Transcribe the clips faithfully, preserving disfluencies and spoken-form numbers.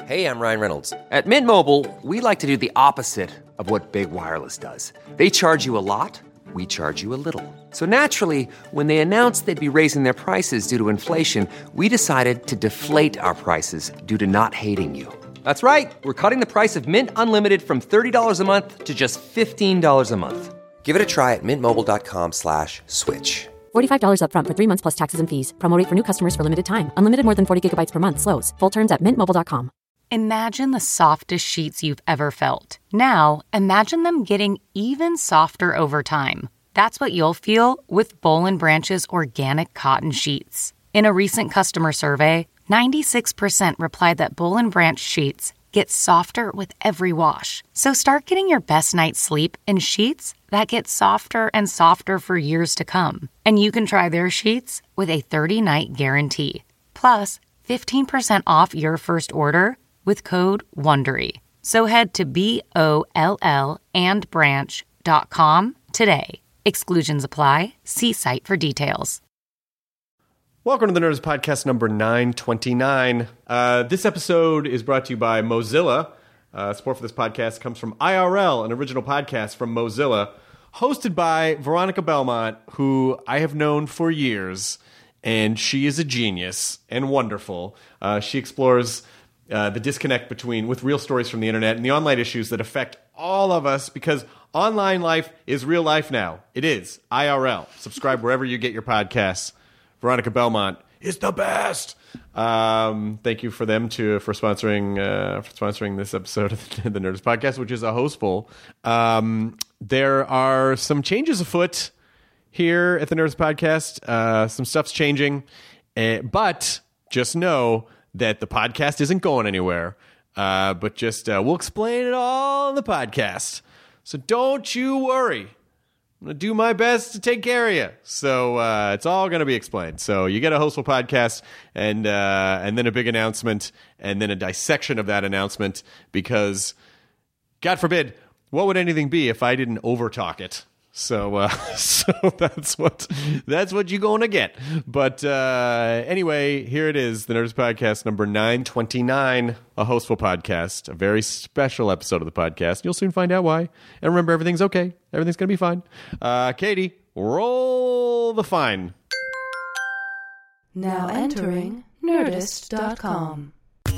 Hey, I'm Ryan Reynolds. At Mint Mobile, we like to do the opposite of what Big Wireless does. They charge you a lot, we charge you a little. So naturally, when they announced they'd be raising their prices due to inflation, we decided to deflate our prices due to not hating you. That's right. We're cutting the price of Mint Unlimited from thirty dollars a month to just fifteen dollars a month. Give it a try at mintmobile.com slash switch. forty-five dollars up front for three months plus taxes and fees. Promo rate for new customers for limited time. Unlimited more than forty gigabytes per month slows. Full terms at mint mobile dot com. Imagine the softest sheets you've ever felt. Now, imagine them getting even softer over time. That's what you'll feel with Boll and Branch's organic cotton sheets. In a recent customer survey, ninety-six percent replied that Boll and Branch sheets get softer with every wash. So start getting your best night's sleep in sheets that get softer and softer for years to come. And you can try their sheets with a thirty-night guarantee. Plus, fifteen percent off your first order with code WONDERY. So head to B O L L and branch dot com today. Exclusions apply. See site for details. Welcome to the Nerdist Podcast number nine twenty-nine. Uh, this episode is brought to you by Mozilla. Uh, support for this podcast comes from I R L, an original podcast from Mozilla, hosted by Veronica Belmont, who I have known for years, and she is a genius and wonderful. Uh, she explores uh, the disconnect between with real stories from the internet and the online issues that affect all of us, because online life is real life now. It is I R L. Subscribe wherever you get your podcasts. Veronica Belmont is the best. Um, thank you for them to for sponsoring uh, for sponsoring this episode of the, the Nerdist Podcast, which is a hostful. Um, there are some changes afoot here at the Nerdist Podcast. Uh, some stuff's changing, uh, but just know that the podcast isn't going anywhere. Uh, but just uh, we'll explain it all in the podcast, so don't you worry. I'm going to do my best to take care of you. So uh, it's all going to be explained. So you get a hostful podcast and uh, and then a big announcement and then a dissection of that announcement, because, God forbid, what would anything be if I didn't overtalk it? So uh, so that's what that's what you're going to get. But uh, anyway, here it is, the Nerdist Podcast number nine twenty-nine, a hostful podcast, a very special episode of the podcast. You'll soon find out why. And remember, everything's okay. Everything's going to be fine. Uh, Katie, roll the fine. Now entering Nerdist dot com.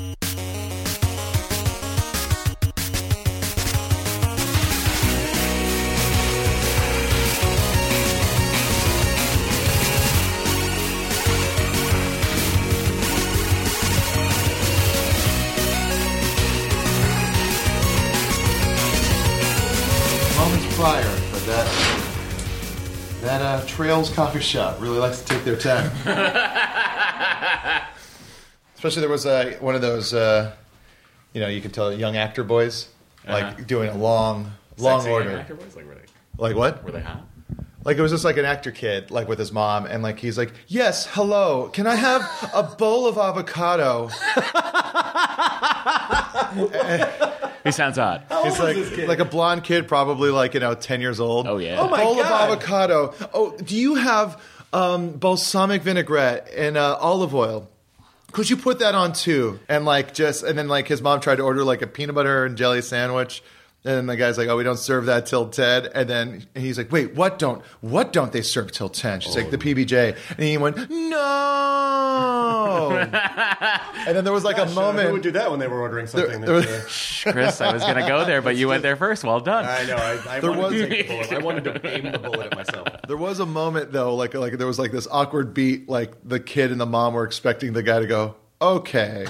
Prior, but that that uh, Trails Coffee Shop really likes to take their time. Especially there was uh, one of those, uh, you know, you could tell young actor boys like uh-huh. doing a long, long Sexy order. Young actor boys? Like, were they? Like what? Were they hot? Like it was just like an actor kid, like with his mom, and like he's like, "Yes, hello, can I have a bowl of avocado?" He sounds odd. How He's old like is this kid? like a blonde kid, probably like, you know, ten years old. Oh yeah. Oh my bowl God. of avocado. Oh, do you have um, balsamic vinaigrette and uh, olive oil? Could you put that on too? And like just and then like his mom tried to order like a peanut butter and jelly sandwich. And then the guy's like, "Oh, we don't serve that till ten." And then he's like, "Wait, what don't what don't they serve till ten?" She's oh. like, "The P B J." And he went, "No." And then there was like Gosh, a moment. Uh, who would do that when they were ordering something? There, that, uh... Chris, I was going to go there, but you went there first. Well done. I know. I, I there wanted was, to take the bullet. I wanted to aim the bullet at myself. There was a moment though, like like there was like this awkward beat, like the kid and the mom were expecting the guy to go, "Okay."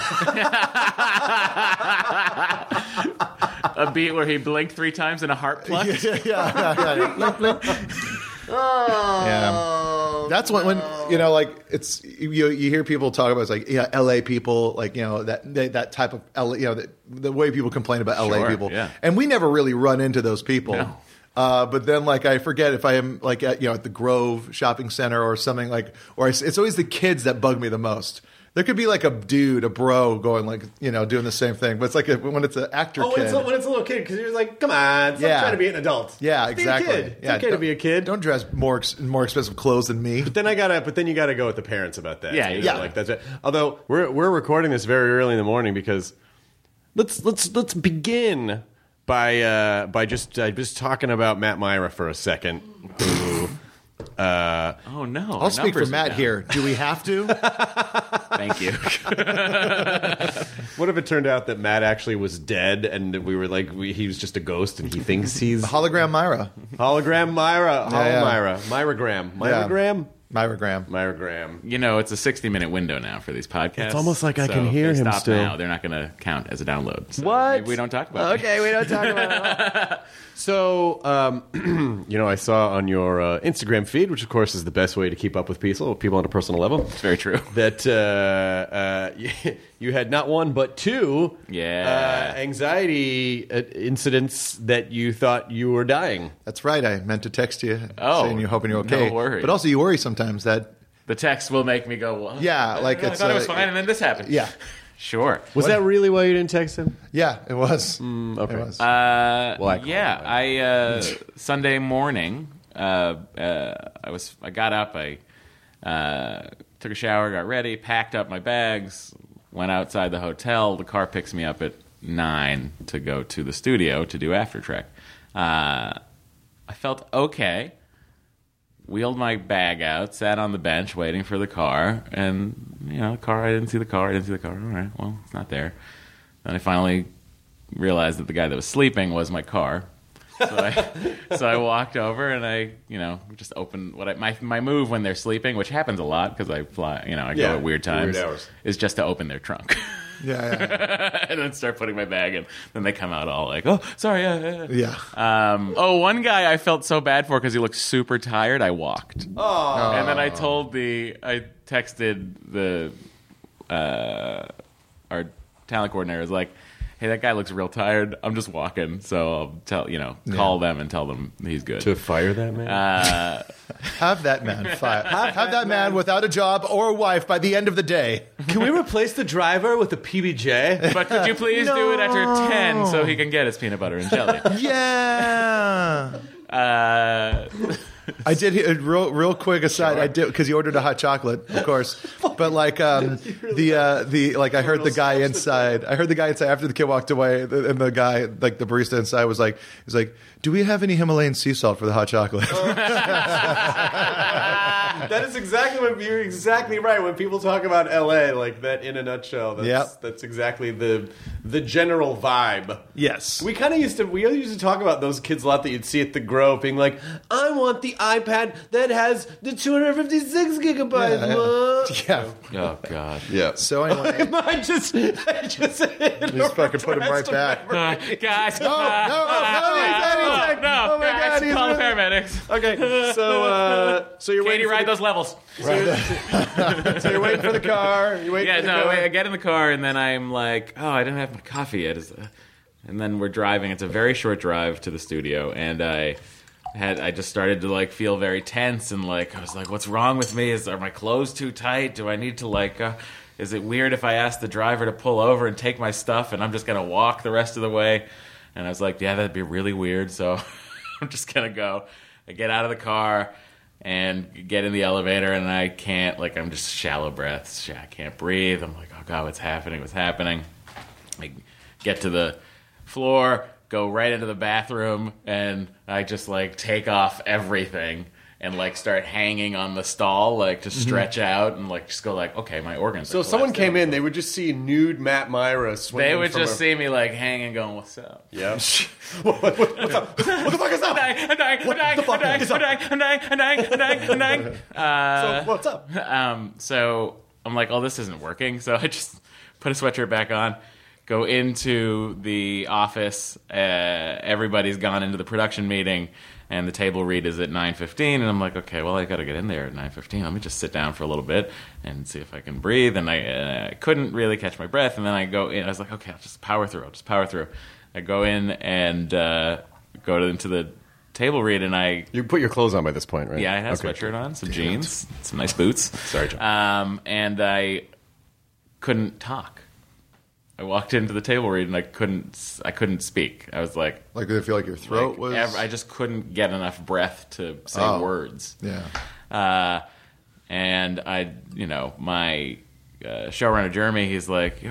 A beat where he blinked three times and a heart plucked. yeah, yeah, yeah, yeah. Blink, blink. Oh, yeah. That's when, when you know, like it's you. You hear people talk about it's like yeah, L A people, like you know that they, that type of L A, you know the, the way people complain about L A Sure, people, yeah. and we never really run into those people. No. Uh, but then, like, I forget if I am like at you know at the Grove Shopping Center or something like, or I, it's always the kids that bug me the most. There could be like a dude, a bro, going like, you know, doing the same thing. But it's like a, when it's an actor oh, kid. when it's, a, when it's a little kid, because you're like, come on, stop Yeah. trying to be an adult. Yeah, Be exactly. a kid. It's Yeah, okay to be a kid. Don't dress more ex- more expensive clothes than me. But then I gotta, but then you gotta go with the parents about that. Yeah, you know, yeah. Like that's it. Although we're we're recording this very early in the morning because let's let's let's begin by uh, by just uh, just talking about Matt Myra for a second. Uh, Oh no! I'll speak for Matt here. Do we have to? Thank you. what if it turned out that Matt actually was dead, and we were like, we, he was just a ghost, and he thinks he's Hologram Myra. hologram Myra, Holo yeah. Myra, Myragram, Myragram, Myragram. Myragram. You know, it's a sixty-minute window now for these podcasts. It's almost like I so can if hear they him stop still. Now, they're not going to count as a download. So What? maybe we don't talk about it. Okay, we don't talk about it. So, um, you know, I saw on your uh, Instagram feed, which of course is the best way to keep up with people, people on a personal level. It's very true. That uh, uh, you had not one but two Yeah. uh, anxiety uh, incidents that you thought you were dying. That's right. I meant to text you Oh, saying you're hoping you're no okay. worries. But also you worry sometimes that, The text will make me go, well, yeah, like I it's... thought it was uh, fine, and then this happened. Yeah. Sure. Was that really why you didn't text him? Yeah, it was. okay. It was. Uh, Well, I call yeah, it I uh, Sunday morning, uh, uh, I was I got up, I uh, took a shower, got ready, packed up my bags, went outside the hotel. The car picks me up at nine to go to the studio to do After Trek. Uh, I felt okay. Wheeled my bag out, sat on the bench waiting for the car, and, you know, the car, I didn't see the car, I didn't see the car. All right, well, it's not there. Then I finally realized that the guy that was sleeping was my car. So I, so I walked over and I, you know, just opened what I, my my move when they're sleeping, which happens a lot because I fly, you know, I Yeah, go at weird times, weird hours. is just to open their trunk. yeah, yeah. And then start putting my bag in. Then they come out all like, oh, sorry, yeah, yeah. yeah. Yeah. Um, oh, one guy I felt so bad for because he looked super tired. I walked. Oh. And then I told the, I texted the, uh, our talent coordinator, was like, hey, that guy looks real tired. I'm just walking. So I'll tell, you know, call them and tell them he's good. To fire that man? Uh, Have that man fired. Have, have that man without a job or a wife by the end of the day. Can we replace the driver with a P B J? but could you please do it after ten so he can get his peanut butter and jelly? Yeah. Uh, I did hear- real real quick aside. I did because he ordered a hot chocolate, of course. But like um, the uh, the like I heard the guy inside. I heard the guy inside after the kid walked away, and the guy like the barista inside was like, "He's like, do we have any Himalayan sea salt for the hot chocolate?" That is exactly what you're exactly right. When people talk about L A, like that in a nutshell, that's, Yep. that's exactly the the general vibe. Yes. We kind of used to we used to talk about those kids a lot that you'd see at the Grove, being like, "I want the iPad that has the two hundred fifty-six gigabytes." Yeah, Mom." yeah. oh, God. Yeah. So anyway, I just, I just, just fucking put him right back. Uh, guys. No, no, no, he's dead, he's dead. no, Oh my guys, God, he's call the really- paramedics. Okay, so uh, so you're Katie, waiting for ride the, those levels. so you're waiting for the car. You're waiting Yeah, for the no, car. wait, I get in the car, and then I'm like, oh, I didn't have my coffee yet. Is- And then we're driving. It's a very short drive to the studio, and I had I just started to like feel very tense, and like I was like, what's wrong with me? Is are my clothes too tight? Do I need to like? Uh, is it weird if I ask the driver to pull over and take my stuff, and I'm just gonna walk the rest of the way? And I was like, yeah, that'd be really weird. So I'm just gonna go. I get out of the car and get in the elevator, and I can't, like, I'm just shallow breaths. I can't breathe. I'm like, oh, God, what's happening? What's happening? I get to the floor, go right into the bathroom, and I just, like, take off everything and, like, start hanging on the stall, like, to stretch out and, like, just go, like, okay, my organs So are if someone collapsing. came in, they would just see nude Matt Myra swinging They would from just a- see me, like, hanging, going, what's up? Yeah. what, what, what, what's up? What the fuck is I'm up? dying, I'm dying, I'm dying, I'm dying, I'm dying, I'm dying, I'm dying, I'm dying, I'm dying. Uh, So what's up? Um, so I'm like, oh, this isn't working. So I just put a sweatshirt back on, go into the office. Uh, everybody's gone into the production meeting, and the table read is at nine fifteen. And I'm like, okay, well, I got to get in there at nine fifteen. Let me just sit down for a little bit and see if I can breathe. And I uh, couldn't really catch my breath. And then I go in. I was like, okay, I'll just power through. I'll just power through. I go in and uh, go to, into the table read, and I You put your clothes on by this point, right? yeah, I had a Okay. sweatshirt on, some jeans, some nice boots. Sorry, John. Um, and I couldn't talk. I walked into the table read and I couldn't. I couldn't speak. I was like, Like, did it feel like your throat like, was? ev- I just couldn't get enough breath to say Oh. words. yeah. Uh, and I, you know, my uh, showrunner Jeremy, he's like,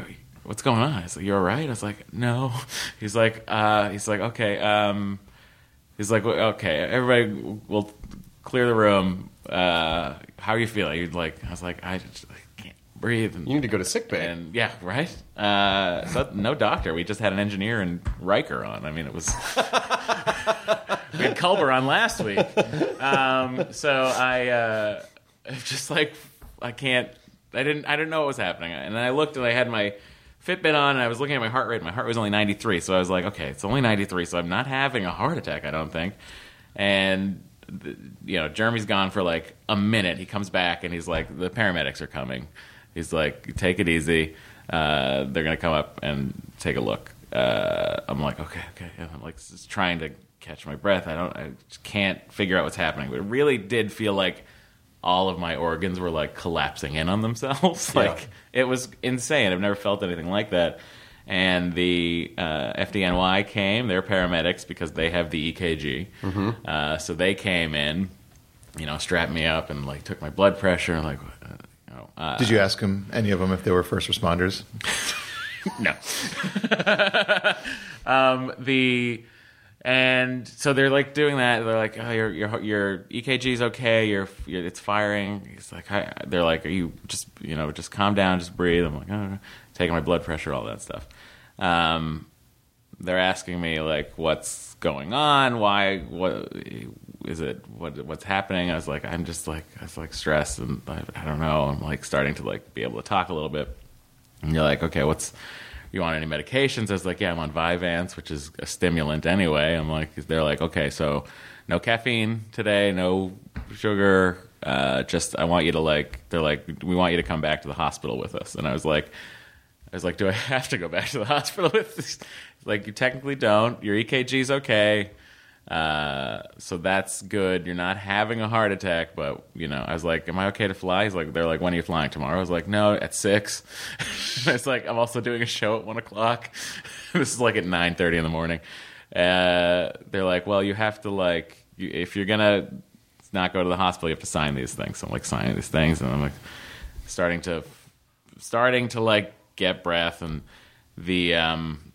what's going on? I was like, you all right? I was like, no. He's like, uh, he's like, okay. Um, he's like, okay, everybody will clear the room. Uh, how are you feeling? He's like, I was like, I just I can't breathe. And, You need to go to sick bay. and yeah, right. Uh, so no doctor. We just had an engineer and Riker on. I mean, it was. We had Culber on last week. Um, so I uh, just like I can't. I didn't. I didn't know what was happening. And then I looked and I had my Fitbit on and I was looking at my heart rate. My heart rate was only ninety-three. So I was like, okay, it's only ninety-three. So I'm not having a heart attack, I don't think. And the, you know, Jeremy's gone for like a minute. He comes back and he's like, the paramedics are coming. He's like, take it easy. Uh, they're gonna come up and take a look. Uh, I'm like, okay, okay. And I'm like, just trying to catch my breath. I don't. I just can't figure out what's happening. But it really did feel like all of my organs were like collapsing in on themselves. Like Yeah. it was insane. I've never felt anything like that. And the uh, F D N Y came. They're paramedics because they have the E K G. Mm-hmm. Uh, so they came in, you know, strapped me up and like took my blood pressure. Like, uh, you know, uh, Did you ask them, any of them, if they were first responders? No. um, the and so they're like doing that. They're like, oh, your your your E K G's okay. You're, you're it's firing. It's like I, they're like, are you just you know just calm down, just breathe. I'm like, oh, taking my blood pressure, all that stuff. Um, they're asking me like, what's going on? Why? What is it? What what's happening? I was like, I'm just like I was like stressed and I, I don't know. I'm like starting to like be able to talk a little bit. And you're like, okay, what's, you want any medications? I was like, yeah, I'm on Vyvanse, which is a stimulant anyway. I'm like, they're like, okay, so no caffeine today, no sugar, uh, just, I want you to like, they're like, we want you to come back to the hospital with us. And I was like, I was like, do I have to go back to the hospital with this? Like, you technically don't. Your E K G's okay. Uh, so that's good. You're not having a heart attack, but you know, I was like, am I okay to fly? He's like, they're like, when are you flying tomorrow? I was like, no, at six. It's like, I'm also doing a show at one o'clock. This is like at nine thirty in the morning. Uh, they're like, well, you have to like, you, if you're going to not go to the hospital, you have to sign these things. So I'm like signing these things and I'm like starting to, starting to like get breath and the, um,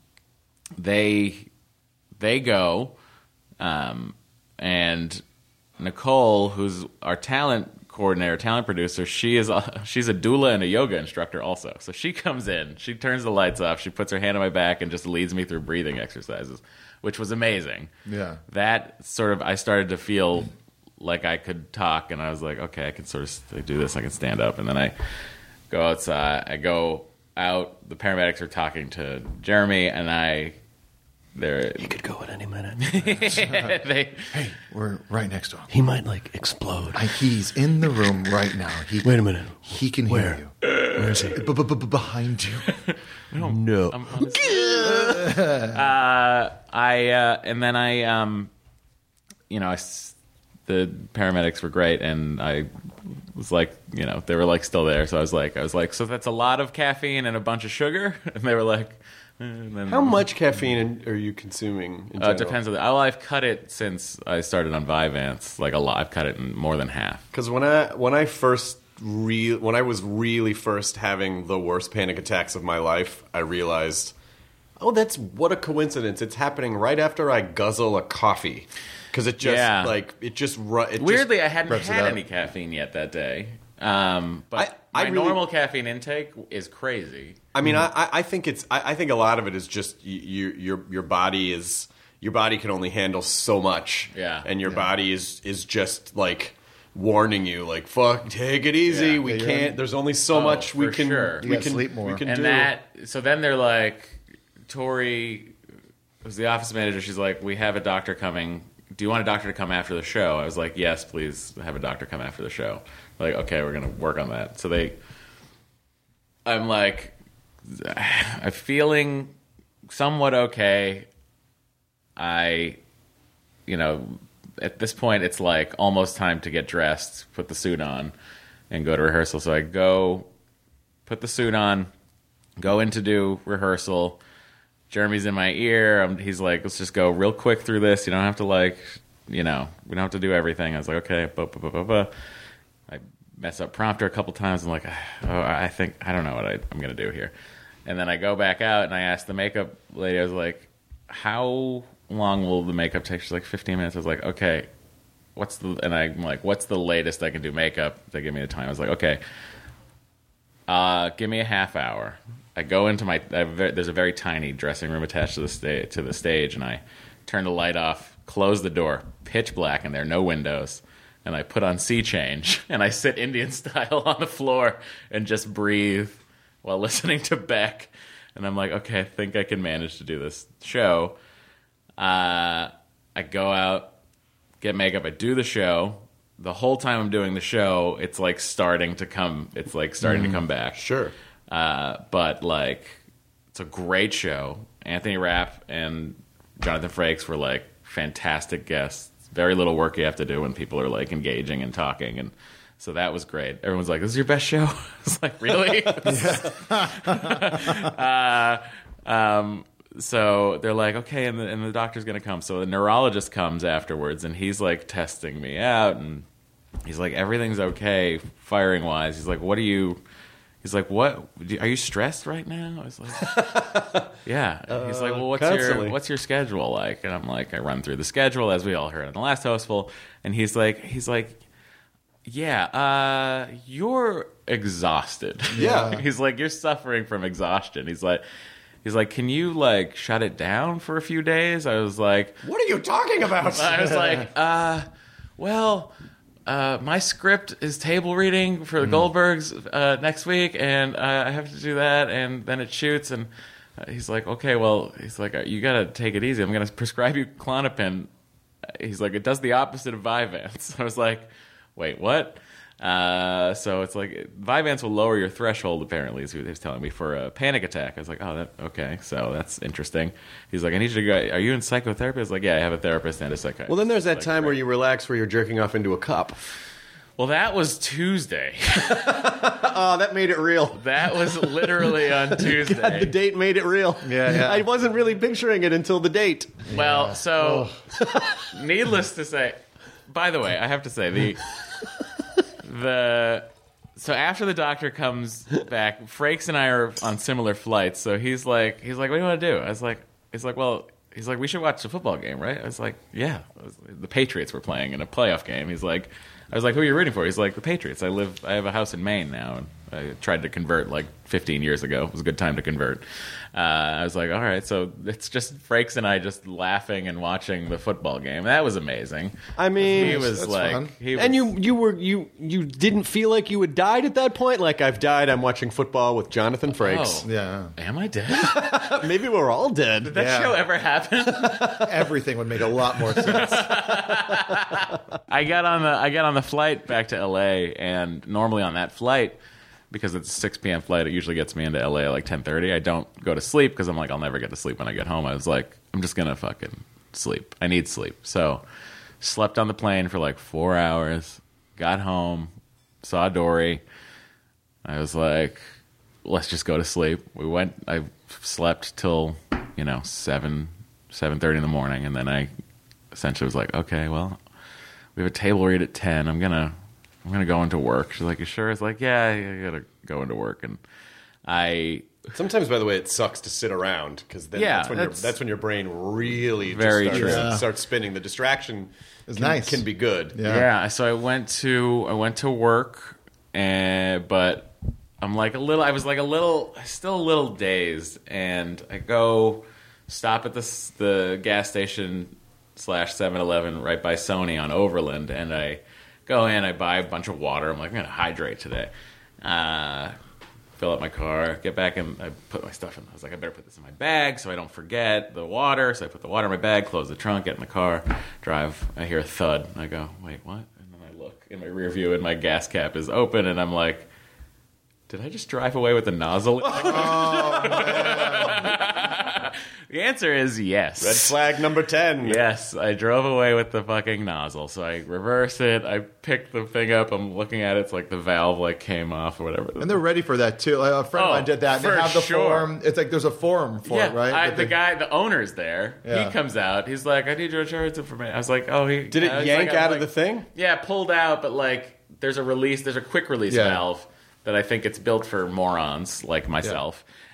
they, they go, Um, and Nicole, who's our talent coordinator, talent producer, she is a, she's a doula and a yoga instructor also. So she comes in, she turns the lights off, she puts her hand on my back and just leads me through breathing exercises, which was amazing. Yeah. That sort of, I started to feel like I could talk, and I was like, okay, I can sort of do this, I can stand up. And then I go outside, I go out, the paramedics are talking to Jeremy, and I... They're, He could go at any minute. they, Hey, we're right next to him. He might like explode. I, he's in the room right now. He, Wait a minute. He can Where? hear you. Where is he? B- b- b- behind you. No. I'm honest- uh, I uh, and then I, um, you know, I s the paramedics were great, and I was like, you know, they were like still there, so I was like, I was like, so that's a lot of caffeine and a bunch of sugar, and they were like. And then, How much caffeine are you consuming in Uh, general? it depends on the. Oh, I've cut it since I started on Vyvanse, like a lot. I've cut it in more than half. Because when I when I first re when I was really first having the worst panic attacks of my life, I realized, oh, that's what a coincidence! It's happening right after I guzzle a coffee, because it just Yeah. like it just ru- it Weirdly, just I hadn't reps it had up. any caffeine yet that day. Um, but I- I my really- normal caffeine intake is crazy. I mean, I, I- I think it's. I, I think a lot of it is just y- you, your your body is your body can only handle so much. Yeah. and your body is is just like warning you, like fuck, take it easy. Yeah. we Yeah, you're can't. in- There's only so Oh, much we for can. sure. You We gotta can sleep more. We can And do. that, so then they're like, Tori, who's the office manager, she's like, we have a doctor coming. Do you want a doctor to come after the show? I was like, yes, please have a doctor come after the show. Like, okay, we're going to work on that. So they, I'm like, I'm feeling somewhat okay. I, you know, at this point, it's like almost time to get dressed, put the suit on, and go to rehearsal. So I go, put the suit on, go in to do rehearsal. Jeremy's in my ear. Um he's like, let's just go real quick through this. You don't have to like, you know, we don't have to do everything. I was like, okay. Buh, buh, buh, buh, buh. I mess up prompter a couple times. I'm like, oh, I think, I don't know what I, I'm going to do here. And then I go back out and I asked the makeup lady, I was like, how long will the makeup take? She's like, fifteen minutes. I was like, okay, what's the, and I'm like, what's the latest I can do makeup? They give me the time. I was like, okay, uh, give me a half hour. I go into my, I have a very, there's a very tiny dressing room attached to the, sta- to the stage, and I turn the light off, close the door, pitch black in there, no windows, and I put on Sea Change, and I sit Indian style on the floor and just breathe while listening to Beck. And I'm like, okay, I think I can manage to do this show. Uh, I go out, get makeup, I do the show. The whole time I'm doing the show, it's like starting to come, it's like starting mm, to come back. Sure. Uh, but like, it's a great show. Anthony Rapp and Jonathan Frakes were like fantastic guests. Very little work you have to do when people are like engaging and talking, and so that was great. Everyone's like, "This is your best show?" It's like, really? uh, um, so they're like, "Okay," and the, and the doctor's gonna come. So the neurologist comes afterwards, and he's like testing me out, and he's like, "Everything's okay, firing wise." He's like, "What are you?" He's like, "What? Are you stressed right now?" I was like, "Yeah." Uh, He's like, "Well, what's constantly. your what's your schedule like?" And I'm like, I run through the schedule as we all heard in the last Hostful. And he's like, he's like, "Yeah, uh, you're exhausted." Yeah. He's like, "You're suffering from exhaustion." He's like, he's like, "Can you like shut it down for a few days?" I was like, "What are you talking about?" I was like, uh, well. Uh, my script is table reading for the mm. Goldbergs uh, next week, and uh, I have to do that, and then it shoots. And uh, he's like, okay, well, he's like, you got to take it easy. I'm going to prescribe you Klonopin. He's like, it does the opposite of Vyvanse. I was like, wait, what? Uh, so it's like, Vyvanse will lower your threshold, apparently, is what he was telling me, for a panic attack. I was like, oh, that okay, so that's interesting. He's like, I need you to go, are you in psychotherapy? I was like, yeah, I have a therapist and a psychiatrist. Well, then there's that like, time right. where you relax, where you're jerking off into a cup. Well, that was Tuesday. Oh, that made it real. That was literally on Tuesday. God, the date made it real. Yeah, yeah. I wasn't really picturing it until the date. Well, Yeah. so, Oh. needless to say, by the way, I have to say, the... The so after the doctor comes back, Frakes and I are on similar flights. So he's like, he's like, what do you want to do? I was like, he's like, well, he's like, we should watch the football game, right? I was like, yeah. Was, the Patriots were playing in a playoff game. He's like, I was like, who are you rooting for? He's like, the Patriots. I live, I have a house in Maine now, and I tried to convert like fifteen years ago. It was a good time to convert. Uh, I was like, all right, so it's just Frakes and I just laughing and watching the football game. That was amazing. I mean, he was that's like, fun. he was, and you you were you you didn't feel like you had died at that point. Like, I've died. I'm watching football with Jonathan Frakes. Oh. Yeah. Am I dead? Maybe we're all dead. Did that Yeah. show ever happen? Everything would make a lot more sense. I got on the I got on the flight back to L A, and normally on that flight, because it's a six p.m. flight, it usually gets me into L A at like ten thirty. I don't go to sleep because I'm like, I'll never get to sleep when I get home. I was like, I'm just gonna fucking sleep. I need sleep. So slept on the plane for like four hours, got home, saw Dory. I was like, let's just go to sleep. We went, I slept till, you know, seven, seven thirty in the morning, and then I essentially was like, okay, well, we have a table read at ten. I'm gonna I'm gonna go into work. She's like, you sure? I was like, yeah, I gotta go into work. And I Sometimes, by the way, it sucks to sit around because then Yeah, that's when your that's- that's when your brain really Very just true. starts, Yeah. starts spinning. The distraction It's can, nice. can be good. Yeah. yeah. So I went to I went to work, and but I'm like a little. I was like a little, still a little dazed, and I go stop at the s- the gas station slash seven eleven right by Sony on Overland, and I go in, I buy a bunch of water. I'm like, I'm gonna hydrate today. Uh, fill up my car, get back, and I put my stuff in. I was like, I better put this in my bag so I don't forget the water. So I put the water in my bag, close the trunk, get in the car, drive. I hear a thud. I go, wait, what? And then I look in my rear view, and my gas cap is open, and I'm like, did I just drive away with the nozzle? The answer is yes. Red flag number ten. Yes, I drove away with the fucking nozzle. So I reverse it. I pick the thing up. I'm looking at it. It's like the valve like came off or whatever. And they're ready for that too. Like, a friend Oh, of mine did that. And for they have the sure. form. It's like there's a form for yeah, it, right? I, But the they- guy, the owner's there. Yeah. He comes out. He's like, I need your insurance information. I was like, oh, he Did it I was yank like- I was out of like- the thing? Yeah, pulled out, but like there's a release. There's a quick release Yeah. valve that I think it's built for morons like myself.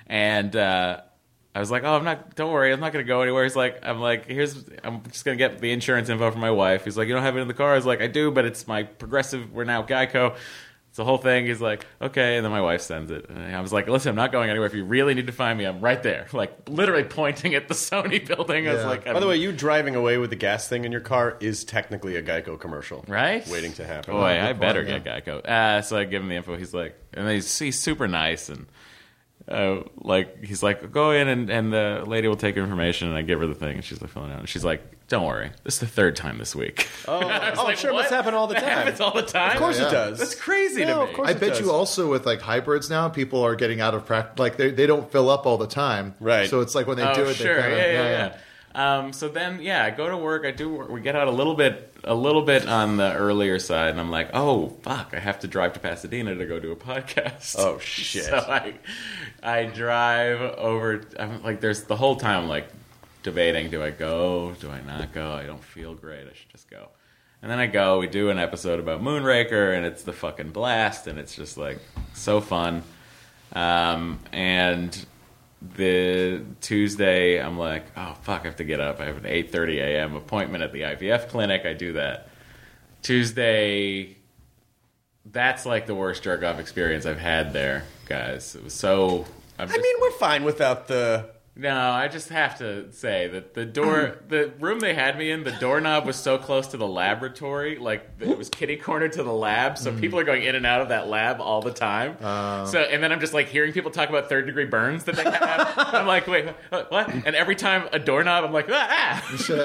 And uh, I was like, oh, I'm not, don't worry, I'm not going to go anywhere. He's like, I'm like, here's, I'm just going to get the insurance info from my wife. He's like, you don't have it in the car? I was like, I do, but it's my Progressive, we're now Geico. It's the whole thing. He's like, okay. And then my wife sends it. And I was like, listen, I'm not going anywhere. If you really need to find me, I'm right there. Like, literally pointing at the Sony building. I was Yeah. like, By the way, you driving away with the gas thing in your car is technically a Geico commercial. right? Waiting to happen. Boy, I point, better yeah. get Geico. Uh, so I give him the info. He's like, and he's, he's super nice. And uh, like, he's like, go in and, and the lady will take your information. And I give her the thing. And she's like, filling out. And she's like, don't worry. This is the third time this week. Oh, I was oh like, sure, it what? must happen all the That time. happens all the time? Of course Yeah. it does. That's crazy No, to me. of course I it bet does. you also with like hybrids now, people are getting out of practice. Like they they don't fill up all the time, Right. So it's like when they Oh, do it, sure. they kind of yeah, yeah, yeah. Um, so then, yeah, I go to work. I do work. We get out a little bit, a little bit on the earlier side, and I'm like, oh fuck, I have to drive to Pasadena to go do a podcast. Oh, shit. So I, I drive over. I'm like, there's the whole time, I'm like debating: do I go? Do I not go? I don't feel great. I should just go. And then I go. We do an episode about Moonraker, and it's the fucking blast, and it's just like so fun. Um, and the Tuesday, I'm like, oh fuck, I have to get up. I have an eight thirty a.m. appointment at the I V F clinic. I do that. Tuesday, that's like the worst jerk off experience I've had there, guys. It was so. I'm I just, mean, we're fine without the. no, I just have to say that the door, the room they had me in, the doorknob was so close to the laboratory, like it was kitty corner to the lab, so people are going in and out of that lab all the time. So, and then I'm just like hearing people talk about third degree burns that they have. I'm like, wait, what? what? And every time a doorknob, I'm like, ah!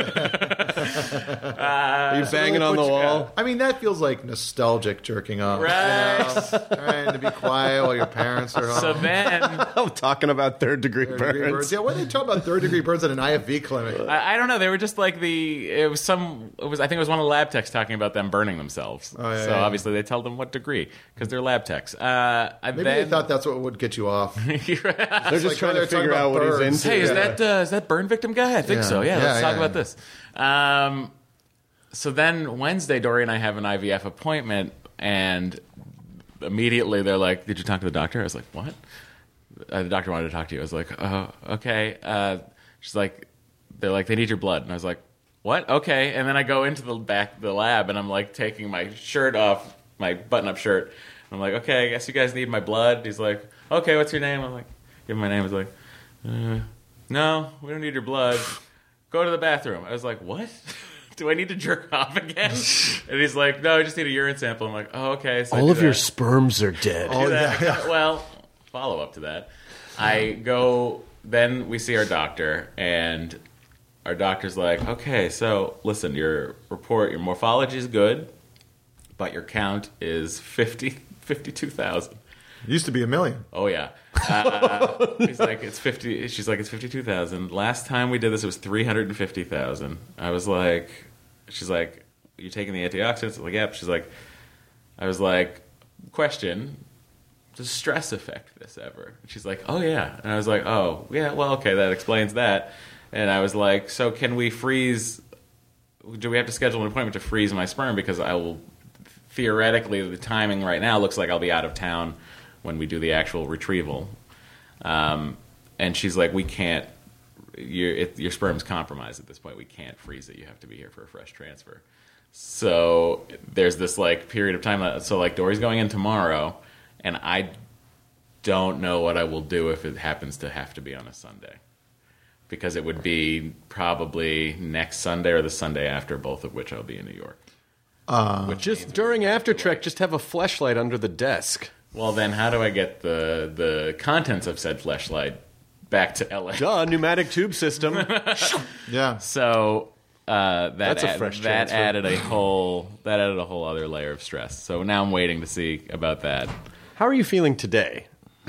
Are you banging on the What you wall? got? I mean, that feels like nostalgic jerking off. Right. You know? Trying to be quiet while your parents are home. So then, I'm talking about third degree Third burns. degree burns. Yeah, why are they talking about third degree burns at an I F V clinic? I, I don't know. They were just like the. It was some. It was. I think it was one of the lab techs talking about them burning themselves. Oh, yeah, so yeah. obviously they tell them what degree because they're lab techs. Uh, Maybe then, they thought that's what would get you off. They're just like trying when to they're talking figure about out what he's birds. into. Hey, is Yeah. that uh, is that burn victim guy? I think Yeah. so. Yeah, Yeah, let's talk yeah. about this. Um, so then Wednesday, Dory and I have an I V F appointment, and immediately they're like, "Did you talk to the doctor?" I was like, "What?" Uh, the doctor wanted to talk to you. I was like, "Oh, okay." Uh, she's like, "They're like, they need your blood," and I was like, "What?" Okay. And then I go into the back of the lab, and I'm like taking my shirt off, my button-up shirt. I'm like, "Okay, I guess you guys need my blood." He's like, "Okay, what's your name?" I'm like, "Give him my name." He's like, uh, "No, we don't need your blood. Go to the bathroom." I was like, "What? Do I need to jerk off again?" And he's like, "No, I just need a urine sample." I'm like, "Oh, okay." So I All do of your that. sperms are dead. Oh, Do that. yeah, yeah. Well, follow up to that. I go, then we see our doctor, and our doctor's like, "Okay, so listen, your report, your morphology is good, but your count is fifty, fifty-two thousand. It used to be a million. Oh yeah. Uh, he's like, it's fifty. She's like, it's fifty-two thousand. Last time we did this, it was three hundred and fifty thousand. I was like, she's like, you taking the antioxidants? I'm like, yep. She's like, I was like, question, does stress affect this ever? And she's like, oh yeah. And I was like, oh yeah. Well, okay, that explains that. And I was like, so can we freeze? Do we have to schedule an appointment to freeze my sperm because I will theoretically the timing right now looks like I'll be out of town when we do the actual retrieval. Um, and she's like, we can't, your, it, your sperm's compromised at this point. We can't freeze it. You have to be here for a fresh transfer. So there's this like period of time. That, so like Dory's going in tomorrow, and I don't know what I will do if it happens to have to be on a Sunday. Because it would be probably next Sunday or the Sunday after, both of which I'll be in New York. Uh, just during After Trek, just have a fleshlight under the desk. Well, then how do I get the the contents of said fleshlight back to L A? Duh, pneumatic tube system. Yeah. So uh, that That's a add- fresh that transfer. added a whole that added a whole other layer of stress. So now I'm waiting to see about that. How are you feeling today?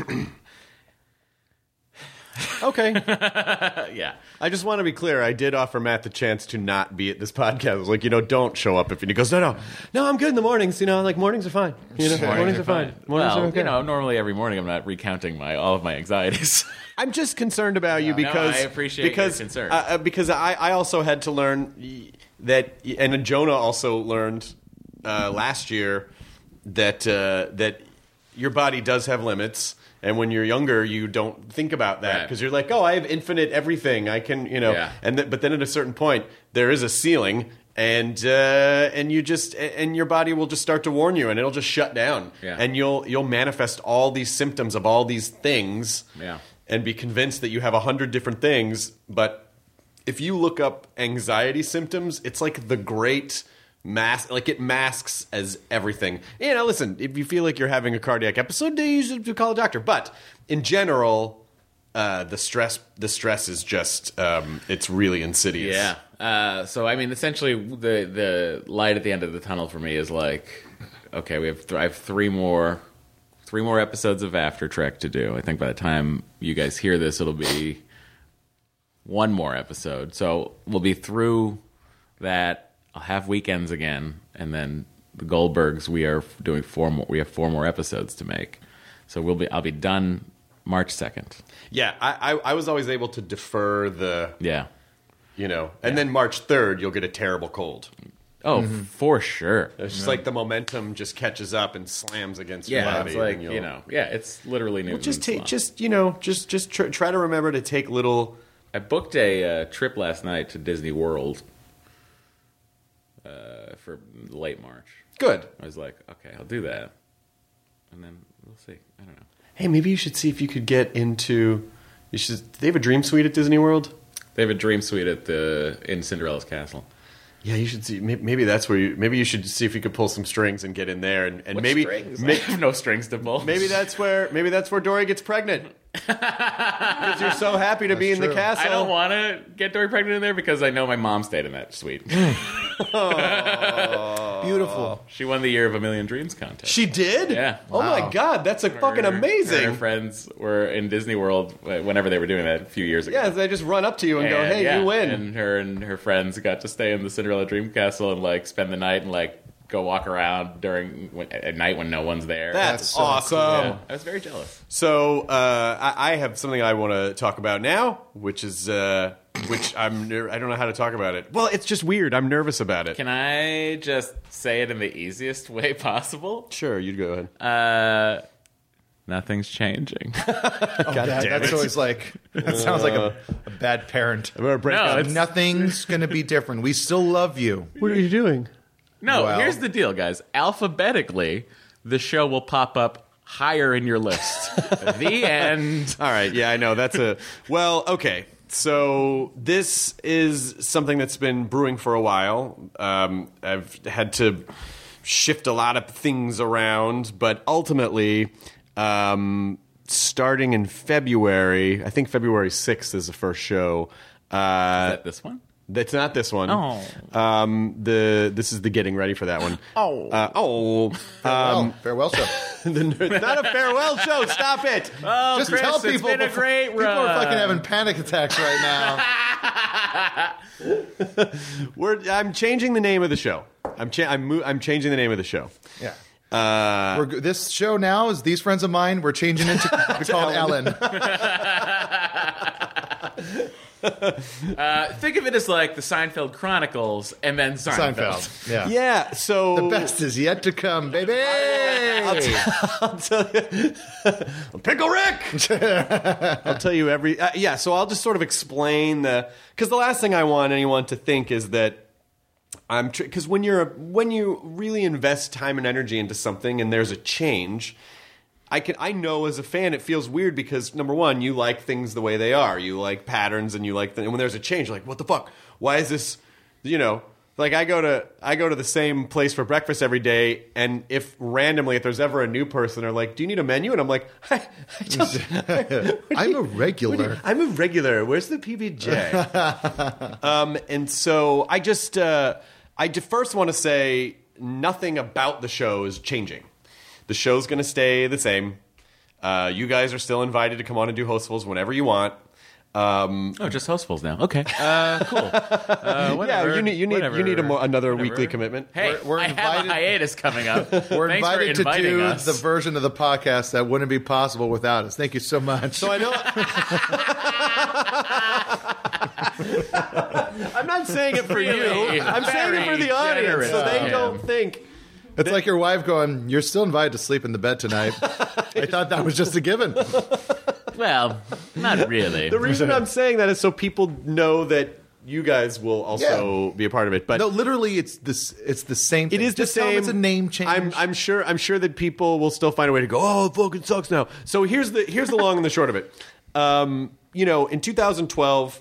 Okay. Yeah, I just want to be clear. I did offer Matt the chance to not be at this podcast. I was like, you know, don't show up if and he goes, no, no, no, I'm good in the mornings. You know, like mornings are fine. You know, mornings, are fine. Mornings well, are okay. you know, normally every morning I'm not recounting my all of my anxieties. I'm just concerned about you because I appreciate your because, concern. Uh, uh, because I, I also had to learn y- that, and Jonah also learned uh, last year that uh, that your body does have limits. And when you're younger, you don't think about that Right. because you're like, oh, I have infinite everything. I can, you know. Yeah. And th- but then at a certain point, there is a ceiling, and uh, and you just and your body will just start to warn you, and it'll just shut down. Yeah. And you'll you'll manifest all these symptoms of all these things. Yeah. And be convinced that you have a hundred different things, but if you look up anxiety symptoms, it's like the great mask, like it masks as everything. You know, listen, if you feel like you're having a cardiac episode, you should call a doctor. But in general, uh, the stress, the stress is just, um, it's really insidious. Yeah. Uh, so I mean, essentially, the the light at the end of the tunnel for me is like, okay, we have th- I have three more. Three more episodes of After Trek to do. I think by the time you guys hear this, it'll be one more episode. So we'll be through that. I'll have weekends again, and then the Goldbergs. We are doing four more. We have four more episodes to make. So we'll be. I'll be done March second. Yeah, I, I, I was always able to defer the, Yeah. you know, and then March third, you'll get a terrible cold. Oh, for sure. It's just like the momentum just catches up and slams against your Yeah, body. it's like and you'll- you know. Yeah, it's literally Newton's Just take, law. just you know, just just tr- try to remember to take little. I booked a uh, trip last night to Disney World uh, for late March. Good. I was like, okay, I'll do that, and then we'll see. I don't know. Hey, maybe you should see if you could get into. You should. Do they have a dream suite at Disney World? They have a dream suite at the in Cinderella's castle. Yeah, you should see. may- Maybe that's where you. Maybe you should see if you could pull some strings and get in there, and, and What maybe strings? I may- have no strings to pull. maybe that's where maybe that's where Dory gets pregnant. Because you're so happy to be in the true. castle. I don't want to get Dory pregnant in there because I know my mom stayed in that suite. Beautiful. She won the Year of a Million Dreams contest. She did. Yeah. Oh my Wow. God, that's a fucking Her- her and amazing. Her friends were in Disney World whenever they were doing that a few years ago. Yeah, they just run up to you and, go, And, "Hey, yeah, you win." And her and her friends got to stay in the Cinderella Dream Castle and like spend the night and like go walk around during when, at night when no one's there. That's, That's so awesome. Yeah, I was very jealous. So uh, I, I have something I want to talk about now, which is uh, which I'm ner- I don't know how to talk about it. Well, it's just weird. I'm nervous about it. Can I just say it in the easiest way possible? Sure, you go ahead. Uh, nothing's changing. God, that's always like that sounds like a, a bad parent. I'm gonna break No, out. it's- Nothing's going to be different. We still love you. What are you doing? No, Well- here's the deal, guys. Alphabetically, the show will pop up higher in your list. The end. All right, yeah, I know. That's a well, okay. So this is something that's been brewing for a while. Um, I've had to shift a lot of things around, but ultimately, um, starting in February, I think February sixth is the first show. Uh, Is that this one? That's not this one. Oh. Um, the this is the getting ready for that one. Oh. Uh, oh. Farewell, farewell show. The nerd- not a farewell show. Stop it. Oh, Just Chris, tell it's people. been a before- great people run. are fucking having panic attacks right now. We're, I'm changing the name of the show. I'm cha- I'm, mo- I'm changing the name of the show. Yeah. Uh, We're, go- this show now is These Friends of Mine. We're changing it to be called Ellen. Uh, think of it as like the Seinfeld Chronicles and then Seinfeld. Seinfeld. Yeah. yeah. So The best is yet to come, baby. I'll tell you, Pickle Rick. I'll tell you every. Uh, yeah. So I'll just sort of explain the because the last thing I want anyone to think is that I'm because tr- when you're when you really invest time and energy into something and there's a change. I can. I know as a fan, it feels weird because number one, you like things the way they are. You like patterns, and you like. The, and when there's a change, you're like, what the fuck? Why is this? You know, like I go to I go to the same place for breakfast every day, and if randomly, if there's ever a new person, they're like, "Do you need a menu?" And I'm like, I, I don't, I'm a regular. I'm a regular. Where's the P B J? um, and so I just uh, I just first want to say nothing about the show is changing. The show's going to stay the same. Uh, you guys are still invited to come on and do hostables whenever you want. Um, Oh, just hostables now. Okay. Uh, cool. Uh, whatever. yeah, you need you need Whatever. you need a more, another Whatever. weekly commitment. Hey, We're- we're I have invited- a hiatus coming up. We're Thanks invited for to inviting do us. the version of the podcast that wouldn't be possible without us. Thank you so much. So I know. I'm not saying it for Really you. I'm saying it for very the audience, generous so they of don't him. think. It's like your wife going, "You're still invited to sleep in the bed tonight." I thought that was just a given. Well, not really. The reason I'm saying that is so people know that you guys will also Yeah. be a part of it. But No, literally, it's this. It's the same thing. it is the Just tell them same. It's a name change. I'm, I'm sure. I'm sure that people will still find a way to go. Oh, it fucking sucks now. So here's the here's the long and the short of it. Um, you know, in two thousand twelve,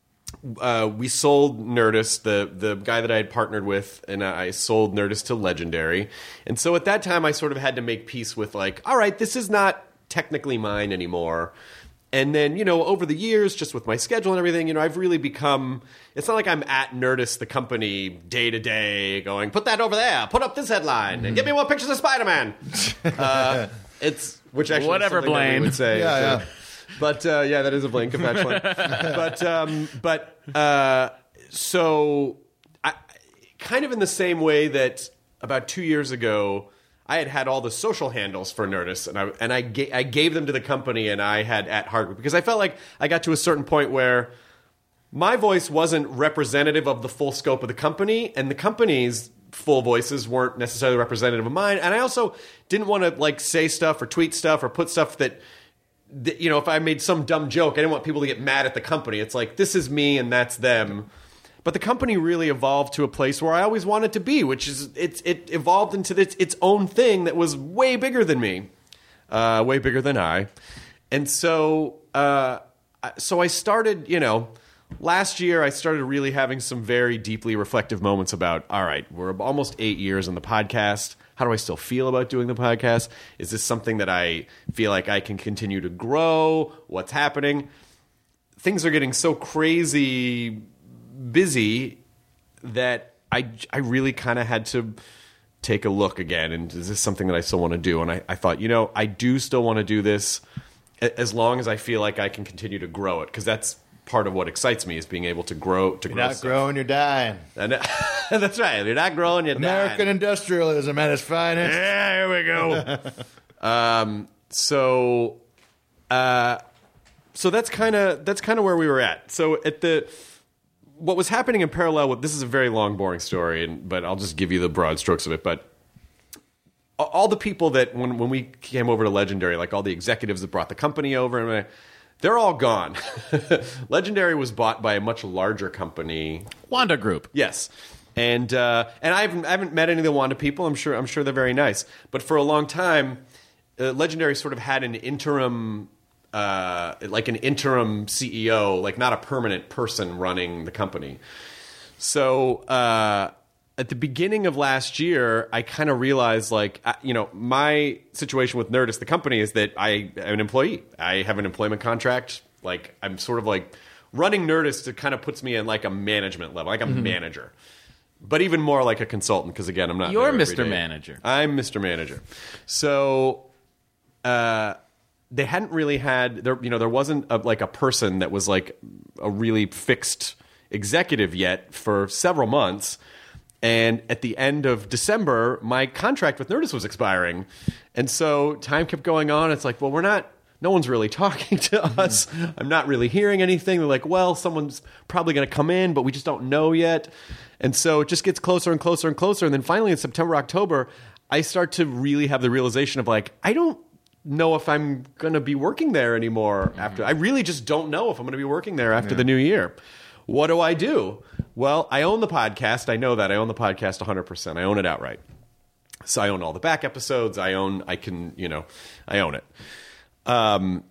uh, we sold Nerdist, the the guy that I had partnered with, and I sold Nerdist to Legendary. And so at that time, I sort of had to make peace with like, all right, this is not technically mine anymore. And then, you know, over the years, just with my schedule and everything, you know, I've really become, it's not like I'm at Nerdist, the company, day to day, going, put that over there, put up this headline, and give me more pictures of Spider-Man. uh, it's, which actually Whatever, is something that we Blaine. would say. Yeah, so- yeah. But, uh, yeah, that is a Blaine confession. but, um, but, uh, so, I, kind of in the same way that about two years ago, I had had all the social handles for Nerdist, and I and I, ga- I gave them to the company, and I had at Hardwood because I felt like I got to a certain point where my voice wasn't representative of the full scope of the company, and the company's full voices weren't necessarily representative of mine. And I also didn't want to like say stuff or tweet stuff or put stuff that, that you know, if I made some dumb joke, I didn't want people to get mad at the company. It's like this is me and that's them. But the company really evolved to a place where I always wanted to be, which is it, it evolved into its, its own thing that was way bigger than me, uh, way bigger than I. And so, uh, so I started, you know, last year I started really having some very deeply reflective moments about, all right, we're almost eight years on the podcast. How do I still feel about doing the podcast? Is this something that I feel like I can continue to grow? What's happening? Things are getting so crazy busy that I, I really kind of had to take a look again. And is this something that I still want to do? And I, I thought, you know, I do still want to do this as long as I feel like I can continue to grow it. Because that's part of what excites me is being able to grow. To You're grow not stuff. growing, you're dying. And, that's right. You're not growing, you're American dying. industrialism at its finest. Yeah, here we go. um, so, uh, so that's kind of that's kind of where we were at. So at the what was happening in parallel with this is a very long, boring story, and but I'll just give you the broad strokes of it. But all the people that when when we came over to Legendary, like all the executives that brought the company over, and they're all gone. Legendary was bought by a much larger company, Wanda Group. Yes. And uh, and I haven't, I haven't met any of the Wanda people. I'm sure I'm sure they're very nice. But for a long time, uh, Legendary sort of had an interim, uh, like an interim C E O, like not a permanent person running the company. So uh, at the beginning of last year, I kind of realized, like, I, you know, my situation with Nerdist, the company, is that I am an employee. I have an employment contract. Like, I'm sort of like running Nerdist. It kind of puts me in like a management level, like a Mm-hmm. manager. But even more like a consultant, because again, I'm not. You're there every Mister day. Manager. I'm Mister Manager. So, uh, they hadn't really had there. You know, there wasn't a, like a person that was like a really fixed executive yet for several months. And at the end of December, my contract with Nerdist was expiring, and so time kept going on. It's like, well, we're not. No one's really talking to us. I'm not really hearing anything. They're like, well, someone's probably going to come in, but we just don't know yet. And so it just gets closer and closer and closer. And then finally in September, October, I start to really have the realization of like, I don't know if I'm going to be working there anymore after. I really just don't know if I'm going to be working there after the new year. What do I do? Well, I own the podcast. I know that. I own the podcast one hundred percent. I own it outright. So I own all the back episodes. I own, I can, you know, I own it. Um,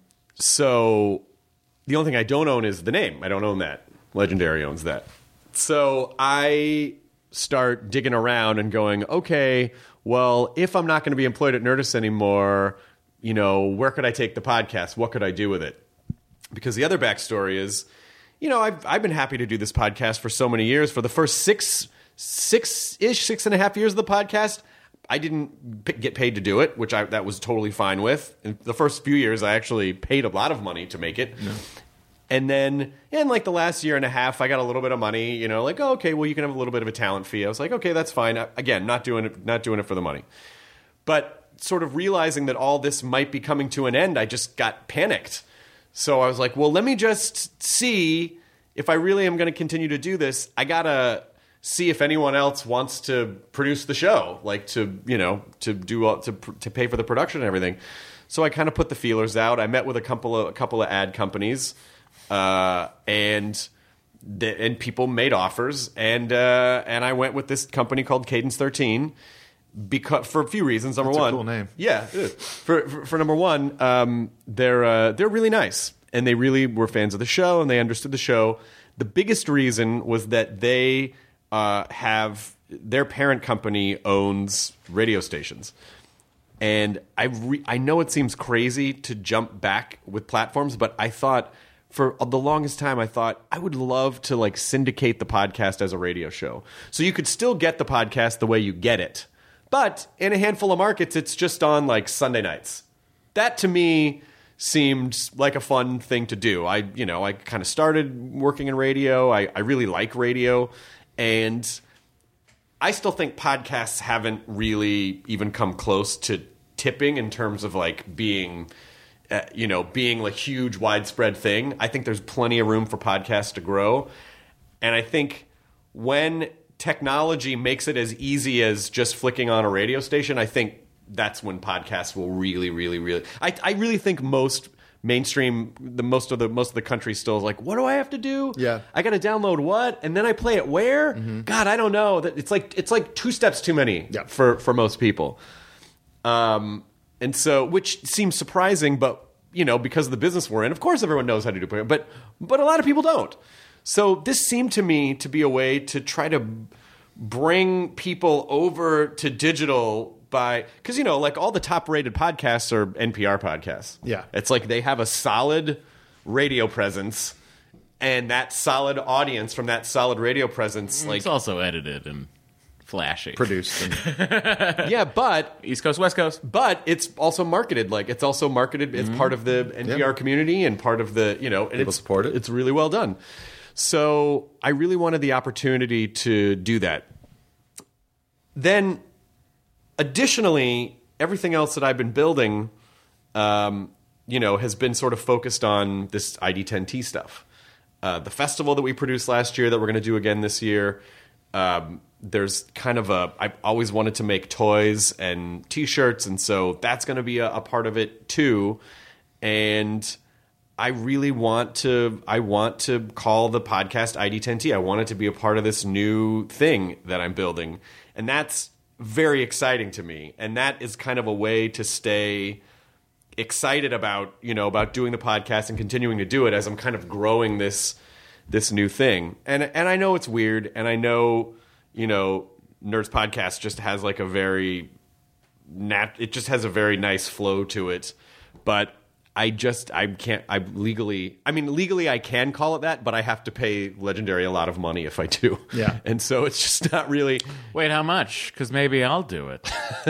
so the only thing I don't own is the name. I don't own that. Legendary owns that. So I start digging around and going, okay, well, if I'm not going to be employed at Nerdist anymore, you know, where could I take the podcast? What could I do with it? Because the other backstory is, you know, I've I've been happy to do this podcast for so many years. For the first six, six-ish, six and a half years of the podcast, I didn't p- get paid to do it, which I that was totally fine with. In the first few years, I actually paid a lot of money to make it. Yeah. And then in like the last year and a half, I got a little bit of money, you know, like, oh, okay, well, you can have a little bit of a talent fee. I was like, okay, that's fine. Again, not doing it, not doing it for the money. But sort of realizing that all this might be coming to an end, I just got panicked. So I was like, well, let me just see if I really am going to continue to do this. I got to see if anyone else wants to produce the show, like to, you know, to do, to, to pay for the production and everything. So I kind of put the feelers out. I met with a couple of a couple of ad companies, uh, and the, and people made offers, and uh, and I went with this company called Cadence thirteen because for a few reasons. Number That's a one, cool name. Yeah, it is. For, for for number one, um, they're uh, they're really nice, and they really were fans of the show, and they understood the show. The biggest reason was that they uh, have their parent company owns radio stations. And I re- I know it seems crazy to jump back with platforms, but I thought for the longest time I thought I would love to like syndicate the podcast as a radio show. So you could still get the podcast the way you get it. But in a handful of markets it's just on like Sunday nights. That to me seemed like a fun thing to do. I you know, I kind of started working in radio. I, I really like radio, and I still think podcasts haven't really even come close to tipping in terms of like being, uh, you know, being a huge widespread thing. I think there's plenty of room for podcasts to grow. And I think when technology makes it as easy as just flicking on a radio station, I think that's when podcasts will really, really, really. I, I really think most mainstream, the most of the most of the country still is like, what do I have to do? Yeah, I got to download what, and then I play it where? Mm-hmm. God, I don't know. That it's like it's like two steps too many yeah. for for most people. Um, and so, which seems surprising, but you know, because of the business we're in, of course, everyone knows how to do it, but but a lot of people don't. So this seemed to me to be a way to try to bring people over to digital. By because you know, like all the top-rated podcasts are N P R podcasts. Yeah, it's like they have a solid radio presence, and that solid audience from that solid radio presence, like it's also edited and flashy, produced. And yeah, but East Coast, West Coast. But it's also marketed. Like it's also marketed as mm-hmm. part of the N P R yeah. community and part of the you know, and people it's, support it. It's really well done. So I really wanted the opportunity to do that. Then. Additionally, everything else that I've been building, um, you know, has been sort of focused on this I D ten T stuff. Uh, the festival that we produced last year that we're going to do again this year, um, there's kind of a... I've always wanted to make toys and T-shirts, and so that's going to be a, a part of it too. And I really want to... I want to call the podcast I D ten T. I want it to be a part of this new thing that I'm building. And that's... very exciting to me, and that is kind of a way to stay excited about you know about doing the podcast and continuing to do it as I'm kind of growing this this new thing. And and I know it's weird, and I know you know Nerds Podcast just has like a very nat it just has a very nice flow to it, but I just I can't I legally I mean legally I can call it that, but I have to pay Legendary a lot of money if I do. Yeah, and so it's just not really. Wait, how much? Because maybe I'll do it.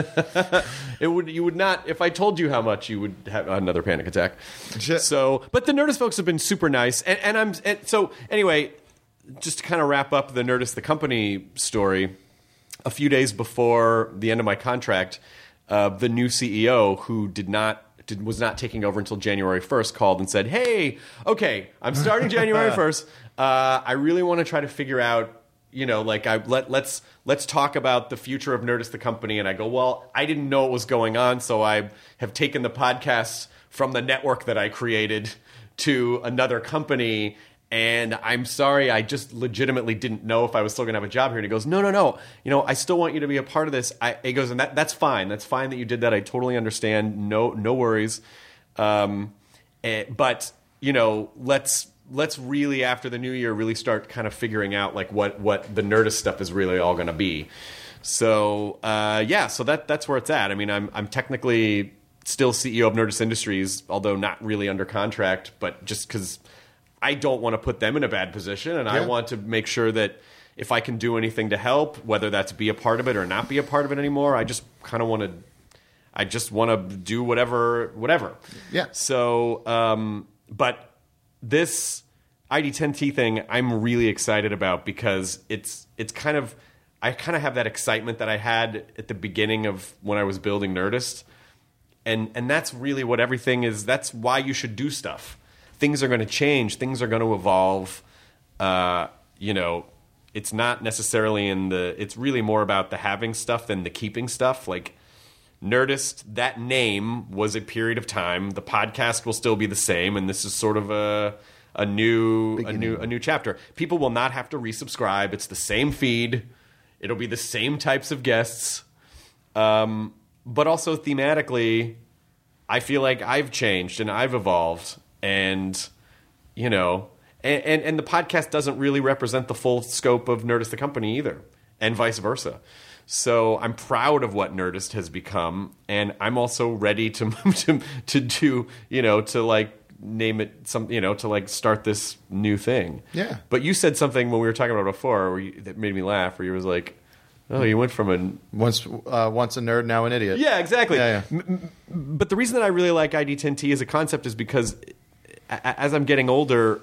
It would you would not if I told you how much you would have another panic attack. So, but the Nerdist folks have been super nice, and, and I'm and so anyway. Just to kind of wrap up the Nerdist the company story, a few days before the end of my contract, uh, the new C E O who did not. Did, was not taking over until January first, called and said, hey, okay, I'm starting January first. Uh, I really want to try to figure out, you know, like, I let, let's let's talk about the future of Nerdist the company. And I go, well, I didn't know what was going on, so I have taken the podcasts from the network that I created to another company. And I'm sorry, I just legitimately didn't know if I was still going to have a job here. And he goes, no, no, no. You know, I still want you to be a part of this. I, he goes, and that, that's fine. That's fine that you did that. I totally understand. No, no worries. Um, eh, but you know, let's let's really after the new year really start kind of figuring out like what what the Nerdist stuff is really all going to be. So uh, yeah, so that that's where it's at. I mean, I'm I'm technically still C E O of Nerdist Industries, although not really under contract, but just because. I don't want to put them in a bad position, and yeah. I want to make sure that if I can do anything to help, whether that's be a part of it or not be a part of it anymore, I just kind of want to. I just want to do whatever, whatever. Yeah. So, um, but this I D ten T thing, I'm really excited about because it's it's kind of I kind of have that excitement that I had at the beginning of when I was building Nerdist, and and that's really what everything is. That's why you should do stuff. Things are going to change. Things are going to evolve. Uh, you know, it's not necessarily in the. It's really more about the having stuff than the keeping stuff. Like Nerdist, that name was a period of time. The podcast will still be the same, and this is sort of a a new a new a new chapter. People will not have to resubscribe. It's the same feed. It'll be the same types of guests. Um, but also thematically, I feel like I've changed and I've evolved, and you know, and, and, and the podcast doesn't really represent the full scope of Nerdist the company either, and vice versa. So I'm proud of what Nerdist has become, and I'm also ready to to to do, you know, to like name it some, you know, to like start this new thing. Yeah. But you said something when we were talking about it before where you, that made me laugh. Where you was like, "Oh, you went from a Once, uh, once a nerd, now an idiot. yeah, exactly." Yeah, yeah. M- m- But the reason that I really like I D ten T as a concept is because a- as I'm getting older,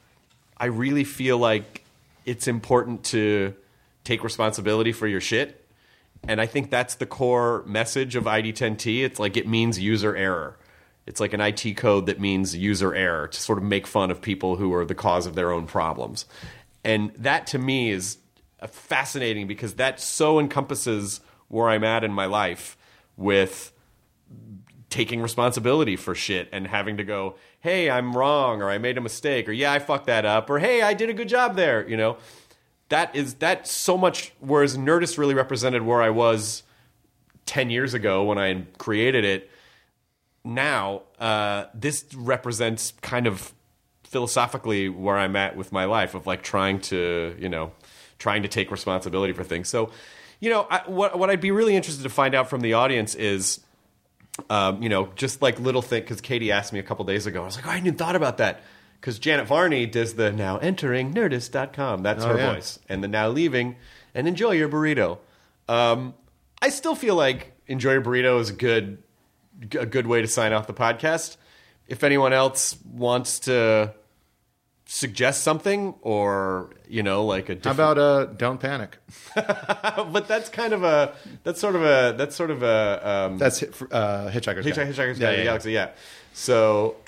I really feel like it's important to take responsibility for your shit. And I think that's the core message of I D ten T. It's like it means user error. It's like an I T code that means user error to sort of make fun of people who are the cause of their own problems. And that to me is fascinating because that so encompasses where I'm at in my life with taking responsibility for shit and having to go, hey, I'm wrong, or I made a mistake, or yeah, I fucked that up, or hey, I did a good job there, you know? That is that so much, whereas Nerdist really represented where I was ten years ago when I created it. Now, uh, this represents kind of philosophically where I'm at with my life of like trying to, you know, trying to take responsibility for things. So, you know, I, what what I'd be really interested to find out from the audience is, um, you know, just like little thing, because Katie asked me a couple days ago. I was like, oh, I hadn't even thought about that. Because Janet Varney does the now entering nerdist dot com. That's Oh, her yeah. voice. And the now leaving and enjoy your burrito. Um, I still feel like enjoy your burrito is a good, a good way to sign off the podcast. If anyone else wants to suggest something or, you know, like a How different... about uh, don't panic? but that's kind of a, that's sort of a, that's sort of a... Um, That's hit, uh, Hitchhiker's Guide. Hitchhiker's, Hitchhiker's Yeah, Guide to the yeah, Galaxy, yeah. So...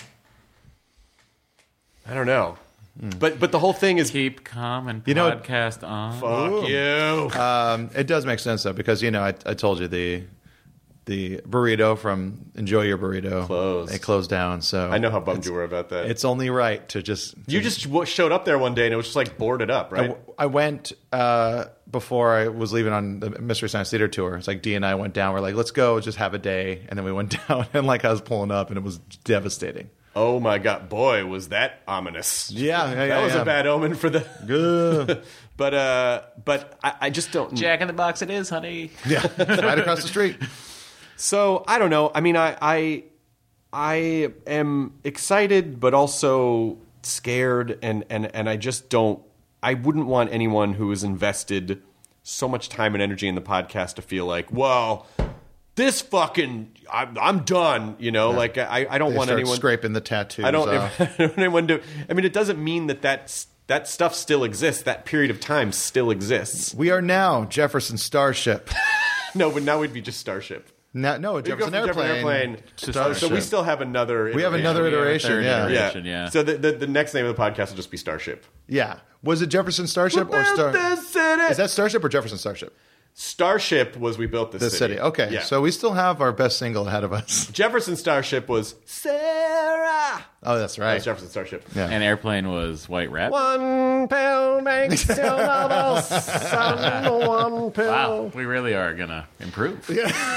I don't know. But but the whole thing is... Keep calm and You know- podcast on. Fuck you. Um, it does make sense though because you know I, I told you the the burrito from Enjoy Your Burrito Closed. It closed down. So I know how bummed it's, you were about that. It's only right to just You just w- showed up there one day and it was just like boarded up, I, right? w- I went uh, before I was leaving on the Mystery Science Theater tour. It's like Dee and I went down. We're like, let's go, just have a day, and then we went down and like I was pulling up and it was devastating. Oh my god, boy, was that ominous. Yeah, yeah, that yeah, was yeah. a bad omen for the... Good. but uh, but I, I just don't... Jack in the Box it is, honey. Yeah, right across the street. So I don't know. I mean, I I I am excited, but also scared, and and and I just don't. I wouldn't want anyone who has invested so much time and energy in the podcast to feel like, well, this fucking, I'm, I'm done. You know, like I I don't They want start anyone scraping the tattoos. I don't, off. I don't want anyone to. I mean, it doesn't mean that that's, that stuff still exists. That period of time still exists. We are now Jefferson Starship. No, but now we'd be just Starship. No, no, We go Jefferson from Airplane. Airplane to so, so we Starship. still have another. We have another We have a iteration. third Yeah. iteration. Yeah. yeah. So the, the the next name of the podcast will just be Starship. Yeah. Was it Jefferson Starship or Star? Is that Starship or Jefferson Starship? Starship was we built this The city. city. Okay. Yeah. So we still have our best single ahead of us. Jefferson Starship was Sarah. Oh, that's That right. was Jefferson Starship. Yeah. And Airplane was White Rat. One pill makes two doubles. Son, one pill. Wow, we really are gonna improve.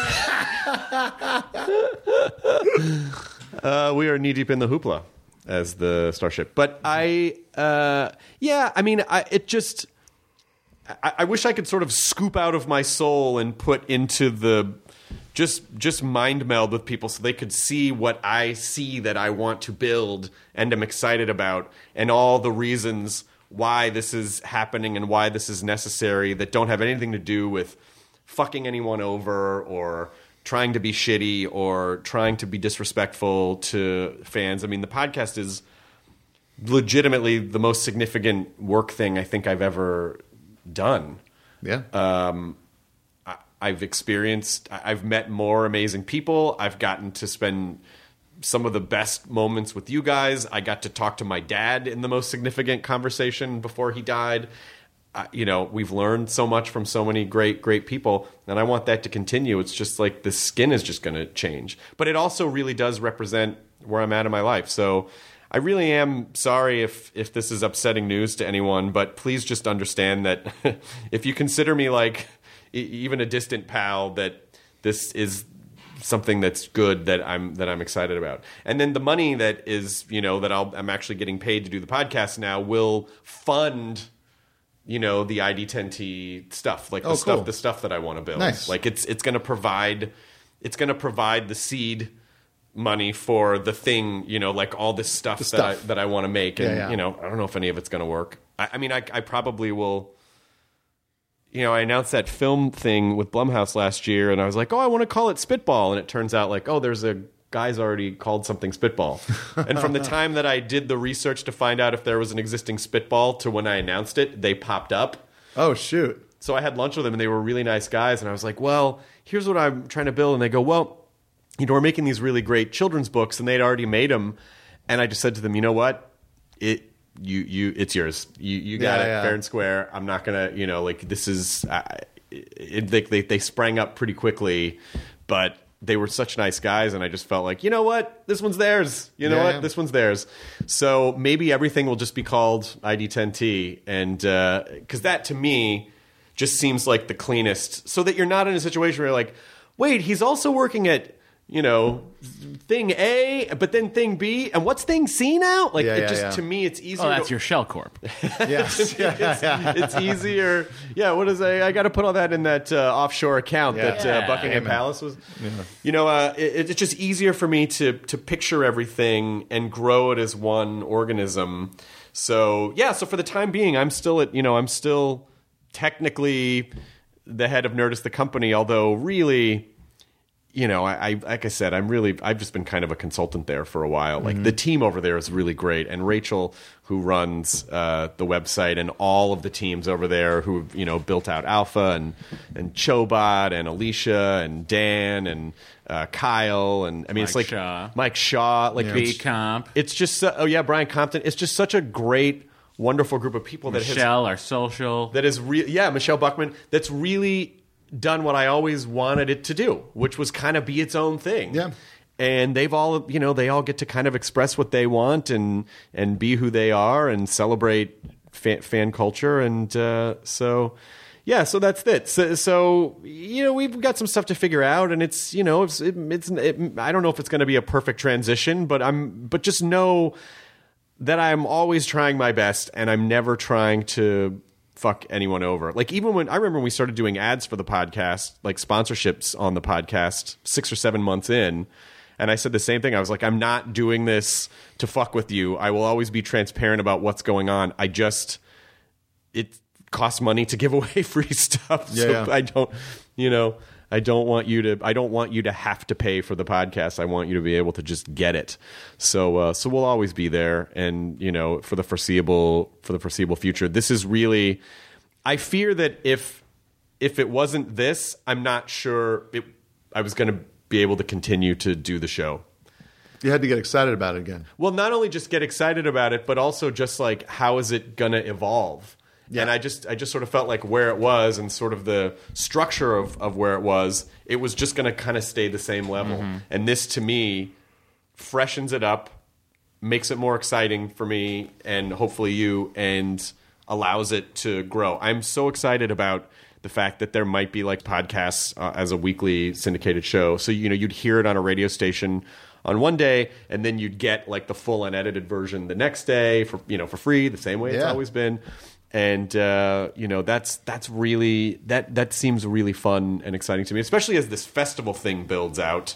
Uh, we are knee deep in the hoopla as the Starship. But I, uh, yeah, I mean, I, it just, I, I wish I could sort of scoop out of my soul and put into the, just, just mind meld with people so they could see what I see that I want to build and am excited about, and all the reasons why this is happening and why this is necessary that don't have anything to do with fucking anyone over or trying to be shitty or trying to be disrespectful to fans. I mean, the podcast is legitimately the most significant work thing I think I've ever done. Yeah. Um, I, I've experienced, I- I've met more amazing people. I've gotten to spend some of the best moments with you guys. I got to talk to my dad in the most significant conversation before he died. uh, you know, we've learned so much from so many great, great people, and I want that to continue. It's just like the skin is just going to change. But it also really does represent where I'm at in my life. So I really am sorry if, if this is upsetting news to anyone, but please just understand that if you consider me like e- even a distant pal, that this is something that's good, that I'm that I'm excited about. And then the money that is, you know, that I'll, I'm actually getting paid to do the podcast now will fund, you know, the I D ten T stuff, like the Oh, stuff cool. the stuff that I want to build. Nice. Like it's it's going to provide it's going to provide the seed money for the thing, you know, like all this stuff, The that stuff. I, that I want to make. And, Yeah, yeah. you know, I don't know if any of it's going to work. I, I mean, I, I probably will, you know, I announced that film thing with Blumhouse last year and I was like, oh, I want to call it Spitball. And it turns out like, oh, there's a guy's already called something Spitball. And from the time that I did the research to find out if there was an existing Spitball to when I announced it, they popped up. Oh, shoot. So I had lunch with them and they were really nice guys. And I was like, well, here's what I'm trying to build. And they go, well, you know, we're making these really great children's books, and they'd already made them. And I just said to them, you know what? It, you, you, it's yours. You, you got Yeah, it, yeah. fair and square. I'm not gonna, you know, like this is. I, it, they, they they sprang up pretty quickly, but they were such nice guys, and I just felt like, you know what, this one's theirs. You know Yeah, what, yeah. this one's theirs. So maybe everything will just be called I D ten T, and because that to me just seems like the cleanest, so that you're not in a situation where you're like, wait, he's also working at, you know, thing A, but then thing B, and what's thing C now? Like, Yeah, it yeah, just, yeah. to me, it's easier. Oh, that's to, your shell corp. Yes. yeah, it's, yeah. it's easier. Yeah, what is I? I got to put all that in that uh, offshore account Yeah. that Yeah. uh, Buckingham Amen. Palace was. You know, uh, it, it's just easier for me to to picture everything and grow it as one organism. So yeah, so for the time being, I'm still at, you know, I'm still technically the head of Nerdist, the company, although really, you know, I, I like I said, I'm really, I've just been kind of a consultant there for a while. Like the team over there is really great, and Rachel, who runs uh, the website, and all of the teams over there who, you know, built out Alpha and and Chobot and Alicia and Dan and uh, Kyle, and I mean, it's Mike like Shaw. Mike Shaw, like B it's, Comp. it's just so, oh yeah, Brian Compton. It's just such a great, wonderful group of people that has Michelle, our social. that is real. Yeah, Michelle Buckman. That's really done what I always wanted it to do, which was kind of be its own thing. Yeah. And they've all, you know, they all get to kind of express what they want and and be who they are and celebrate fan, fan culture. And uh, so, yeah, so that's it. So, so, you know, we've got some stuff to figure out, and it's, you know, it's, it, it's it, I don't know if it's going to be a perfect transition, but I'm, but just know that I'm always trying my best, and I'm never trying to fuck anyone over. Like, even when I remember when we started doing ads for the podcast, like sponsorships on the podcast, six or seven months in, and I said the same thing. I was like, I'm not doing this to fuck with you. I will always be transparent about what's going on. I just, it costs money to give away free stuff. Yeah, so yeah. I don't, you know, I don't want you to, I don't want you to have to pay for the podcast. I want you to be able to just get it. So, uh, so we'll always be there. And, you know, for the foreseeable, for the foreseeable future, this is really, I fear that if, if it wasn't this, I'm not sure it, I was going to be able to continue to do the show. You had to get excited about it again. Well, not only just get excited about it, but also just like, how is it going to evolve? Yeah. And I just, I just sort of felt like where it was and sort of the structure of, of where it was, it was just going to kind of stay the same level. Mm-hmm. And this, to me, freshens it up, makes it more exciting for me and hopefully you, and allows it to grow. I'm so excited about the fact that there might be like podcasts uh, as a weekly syndicated show. So, you know, you'd hear it on a radio station on one day, and then you'd get like the full unedited version the next day for, you know, for free, the same way it's Yeah. always been. And uh, you know, that's that's really that that seems really fun and exciting to me, especially as this festival thing builds out.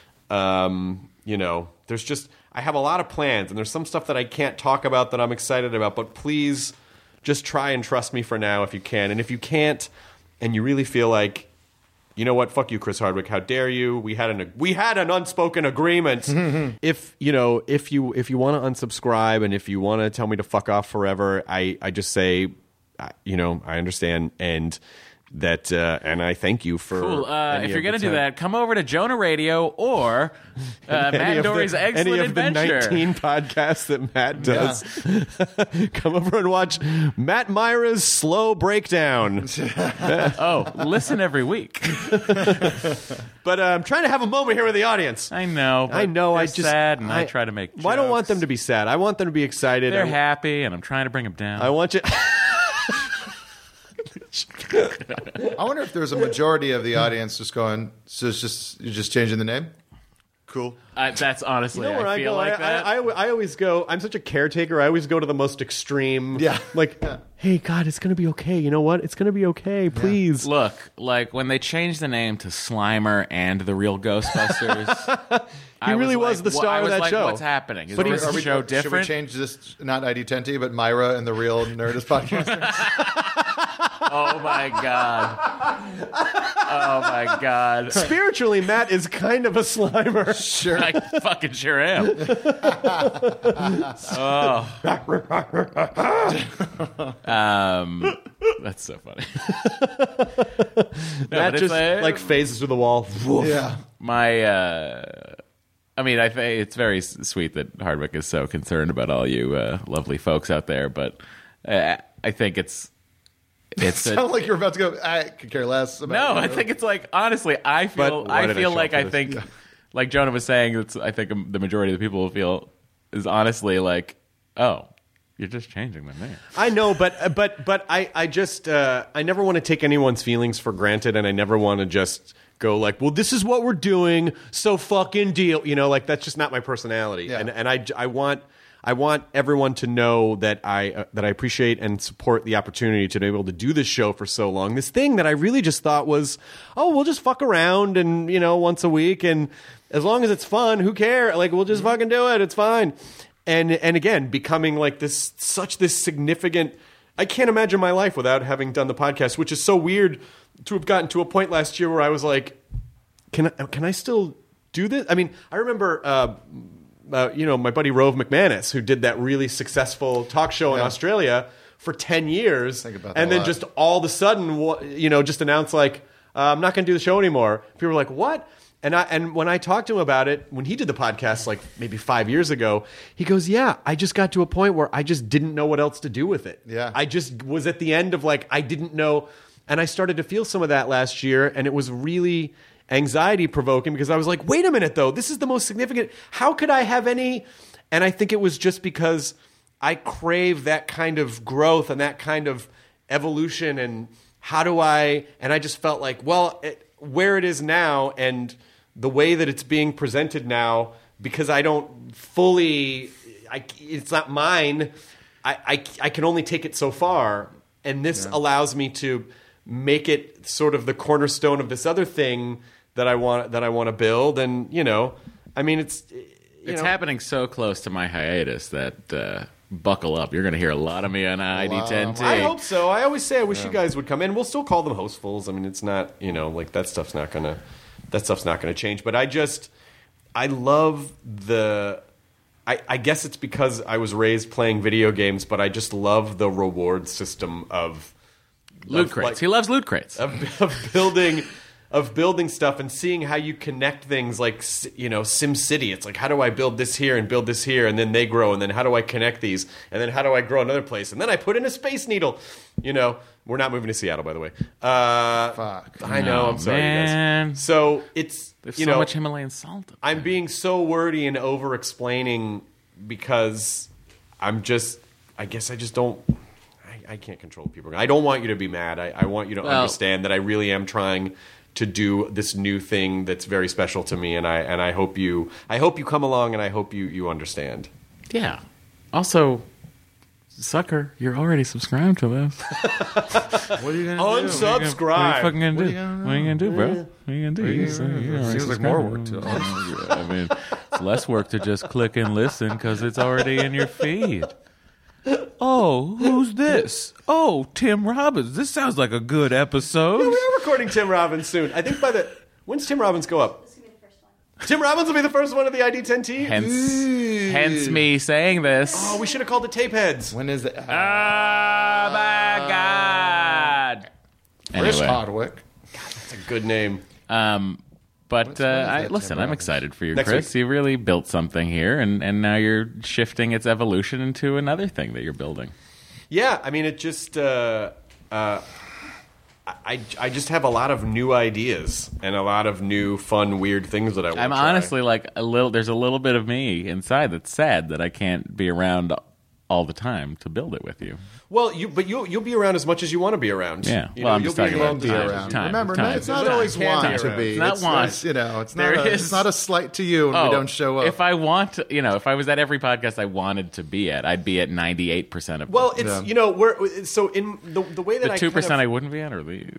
Um, you know, there's just I have a lot of plans, and there's some stuff that I can't talk about that I'm excited about. But please, just try and trust me for now if you can. And if you can't, and you really feel like, you know what, fuck you, Chris Hardwick, how dare you? We had an we had an unspoken agreement. If you know, if you if you want to unsubscribe and if you want to tell me to fuck off forever, I I just say, uh, you know, I understand. And that, uh, and I thank you for. Cool. Uh, any if of you're going to the do time. that, come over to Jonah Radio or uh, Matt Any and of the- Dory's Excellent any of Adventure. the nineteen podcasts that Matt does. Come over and watch Matt Myra's Slow Breakdown. Oh, listen every week. But uh, I'm trying to have a moment here with the audience. I know. But I know. They're I just sad, and I, try to make. Well, I don't want jokes. them to be sad. I want them to be excited. They're I, happy, and I'm trying to bring them down. I want you. I wonder if there's a majority of the audience just going, so it's just, you're just changing the name? Cool. I, that's honestly, You know where I I, feel go? like I, that. I, I, I always go. I'm such a caretaker. I always go to the most extreme. Yeah. Like, hey, God, it's gonna be okay. You know what? It's gonna be okay. Please. Look, like when they changed the name to Slimer and the Real Ghostbusters. He I really was like, the star I of was that like, show. What's happening? Is But this he's- show Should we different? change this, not I D ten T, but Myra and the Real Nerdist Podcast? Oh my god! Oh my god! Spiritually, Matt is kind of a Slimer. Sure. I fucking sure am. Oh. um, that's so funny. No, Matt but it's just a- like phases through the wall. Yeah. my. Uh, I mean, I think it's very s- sweet that Hardwick is so concerned about all you uh, lovely folks out there, but uh, I think it's it's. a, Sound like you're about to go, I could care less about No, you. I think it's like honestly, I feel But why I did I feel show like up I for think this? like Jonah was saying, it's I think the majority of the people will feel is honestly like, oh, you're just changing the name. I know, but but but I I just uh, I never want to take anyone's feelings for granted, and I never want to just go like, well, this is what we're doing, so fucking deal. You know, like that's just not my personality, Yeah. and and I I want. I want everyone to know that I uh, that I appreciate and support the opportunity to be able to do this show for so long. This thing that I really just thought was, oh, we'll just fuck around and you know once a week, and as long as it's fun, who cares? Like we'll just fucking do it. It's fine. And and again, becoming like this such this significant. I can't imagine my life without having done the podcast, which is so weird to have gotten to a point last year where I was like, can I, can I still do this? I mean, I remember. Uh, Uh, you know, my buddy Rove McManus, who did that really successful talk show in Yeah. Australia for ten years, Think about that and a then lot. just all of a sudden, wha- you know, just announced like, uh, I'm not going to do the show anymore. People were like, what? And I and when I talked to him about it, when he did the podcast like maybe five years ago, he goes, yeah, I just got to a point where I just didn't know what else to do with it. Yeah. I just was at the end of like, I didn't know. And I started to feel some of that last year, and it was really anxiety provoking because I was like, wait a minute though, this is the most significant. How could I have any? And I think it was just because I crave that kind of growth and that kind of evolution. And how do I? And I just felt like, well, it, where it is now and the way that it's being presented now, because I don't fully, I, it's not mine. I, I, I can only take it so far. And this allows me to make it sort of the cornerstone of this other thing that I want that I want to build. And you know, I mean, it's you It's know, happening so close to my hiatus that uh, buckle up. You're going to hear a lot of me on I D ten T. I hope so. I always say I wish you guys would come in. We'll still call them hostfuls. I mean, it's not you know like that stuff's not gonna that stuff's not gonna change. But I just I love the. I, I guess it's because I was raised playing video games, but I just love the reward system of Loot of, crates. like- he loves loot crates. of, of building of building stuff and seeing how you connect things like you know Sim City. It's like, how do I build this here and build this here, and then they grow, and then how do I connect these, and then how do I grow another place, and then I put in a Space Needle. You know, we're not moving to Seattle, by the way. Uh, Fuck. I know. Oh, I'm sorry, man. you guys. So it's There's you so know much Himalayan salt. Up I'm being so wordy and over explaining because I'm just I guess I just don't I, I can't control people. I don't want you to be mad. I, I want you to Well- understand that I really am trying to do this new thing that's very special to me, and I and I hope you I hope you come along, and I hope you you understand. Yeah. Also, sucker, you're already subscribed to this. What are you gonna Unsubscribe. What are you fucking gonna do? What are you gonna What are you gonna do, bro? What are you gonna do? You say you're already Seems like more work subscribed. to I mean, it's less work to just click and listen because it's already in your feed. Oh, who's this? Oh, Tim Robbins. This sounds like a good episode. Yeah, we are recording Tim Robbins soon. I think by the when's Tim Robbins go up? Tim Robbins will be the first one of the I D ten T. Hence, hence me saying this. Oh, we should have called it Tape Heads. When is it? Oh my God! Chris Anyway. Hardwick. That's a good name. Um, but uh, I, that, listen, Tim I'm Robbins? excited for you, Next Chris. week. You really built something here, and, and now you're shifting its evolution into another thing that you're building. Yeah, I mean, it just. Uh, uh, I, I just have a lot of new ideas and a lot of new, fun, weird things that I want to I'm try. honestly like a little. There's a little bit of me inside that's sad that I can't be around all the time to build it with you. Well, you but you'll you'll be around as much as you want to be around. Yeah. You well, know, I'm you'll just talking be about around be time, around. time, Remember, time. it's not Time. always Can't want be to around. be. It's not want. It's, you know, it's There not. A, is- it's not a slight to you when Oh, we don't show up. If I want, to, you know, if I was at every podcast I wanted to be at, I'd be at ninety-eight percent of. Well, them. it's Yeah. you know we're so in the the way that the I two kind percent of- I wouldn't be at are these.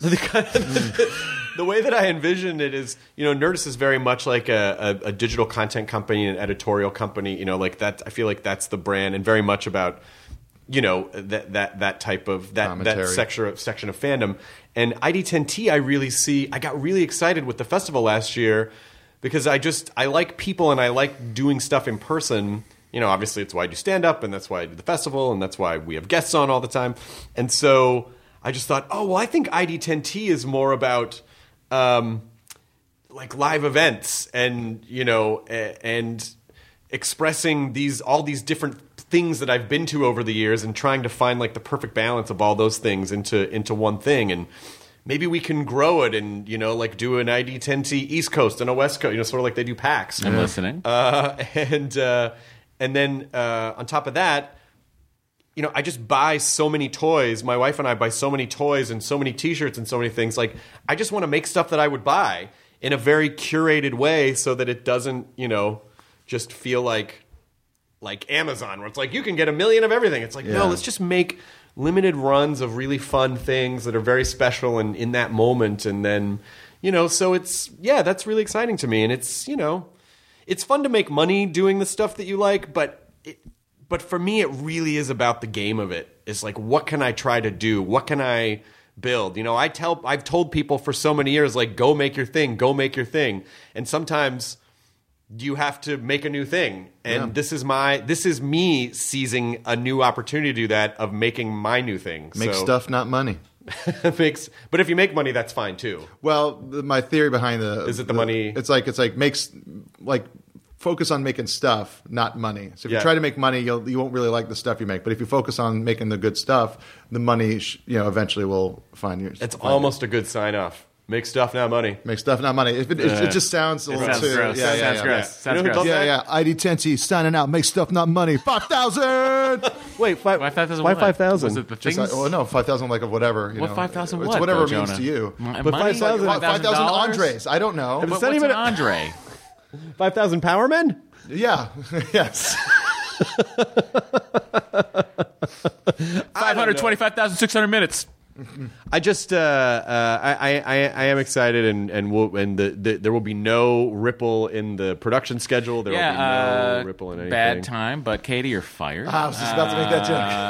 the way that I envision it is, you know, Nerdist is very much like a, a, a digital content company, an editorial company. You know, like that. I feel like that's the brand, and very much about, you know, that that that type of that Commentary. that section of, section of fandom. And I D ten T, I really see. I got really excited with the festival last year because I just I like people and I like doing stuff in person. You know, obviously it's why I do stand up, and that's why I do the festival, and that's why we have guests on all the time. And so I just thought, oh well, I think I D ten T is more about um, like live events and you know a- and expressing these all these different things that I've been to over the years and trying to find like the perfect balance of all those things into into one thing. And maybe we can grow it and you know like do an I D ten T East Coast and a West Coast, you know, sort of like they do PAX. I'm listening. Uh, and uh, and then uh, on top of that, you know, I just buy so many toys. My wife and I buy so many toys and so many T-shirts and so many things. Like, I just want to make stuff that I would buy in a very curated way, so that it doesn't, you know, just feel like like Amazon, where it's like you can get a million of everything. It's like Yeah. no, let's just make limited runs of really fun things that are very special and in that moment, and then you know, so it's yeah, that's really exciting to me, and it's you know. It's fun to make money doing the stuff that you like, but it, but for me, it really is about the game of it. It's like, what can I try to do? What can I build? You know, I tell, I've told people for so many years, like, go make your thing, go make your thing. And sometimes you have to make a new thing. And Yeah. this is my, this is me seizing a new opportunity to do that, of making my new thing. Make So- stuff, not money. makes, but if you make money, that's fine too. Well, the, my theory behind the Is it the money- It's like it's like makes like focus on making stuff, not money. So if Yeah. you try to make money, you'll you won't really like the stuff you make. But if you focus on making the good stuff, the money sh- you know eventually will find you. It's find almost a good sign off. Make stuff, not money. you. Make stuff, not money. If it, it, it just sounds a It little sounds too gross. yeah, It yeah, sounds yeah. gross. Yeah. Sounds You know who gross. does Yeah, that? yeah. I D ten T signing out. Make stuff, not money. Five thousand. Wait, five, Why five thousand? Why five thousand? Was it the Just things? like, oh no, five thousand like of whatever. You What know. five thousand? It's What? whatever though, it means Jonah? to you. M- But money? five thousand- Like, five thousand dollars? Andres. I don't know. What, It's not what's even an a- Andre? Five thousand Power Men? Yeah. Yes. Five hundred twenty-five thousand six hundred minutes. I just, uh, uh, I, I, I am excited, and and we'll, and the, the there will be no ripple in the production schedule. There will be Yeah, no uh, ripple in anything. bad time, but Katie, you're fired. I was just about to make that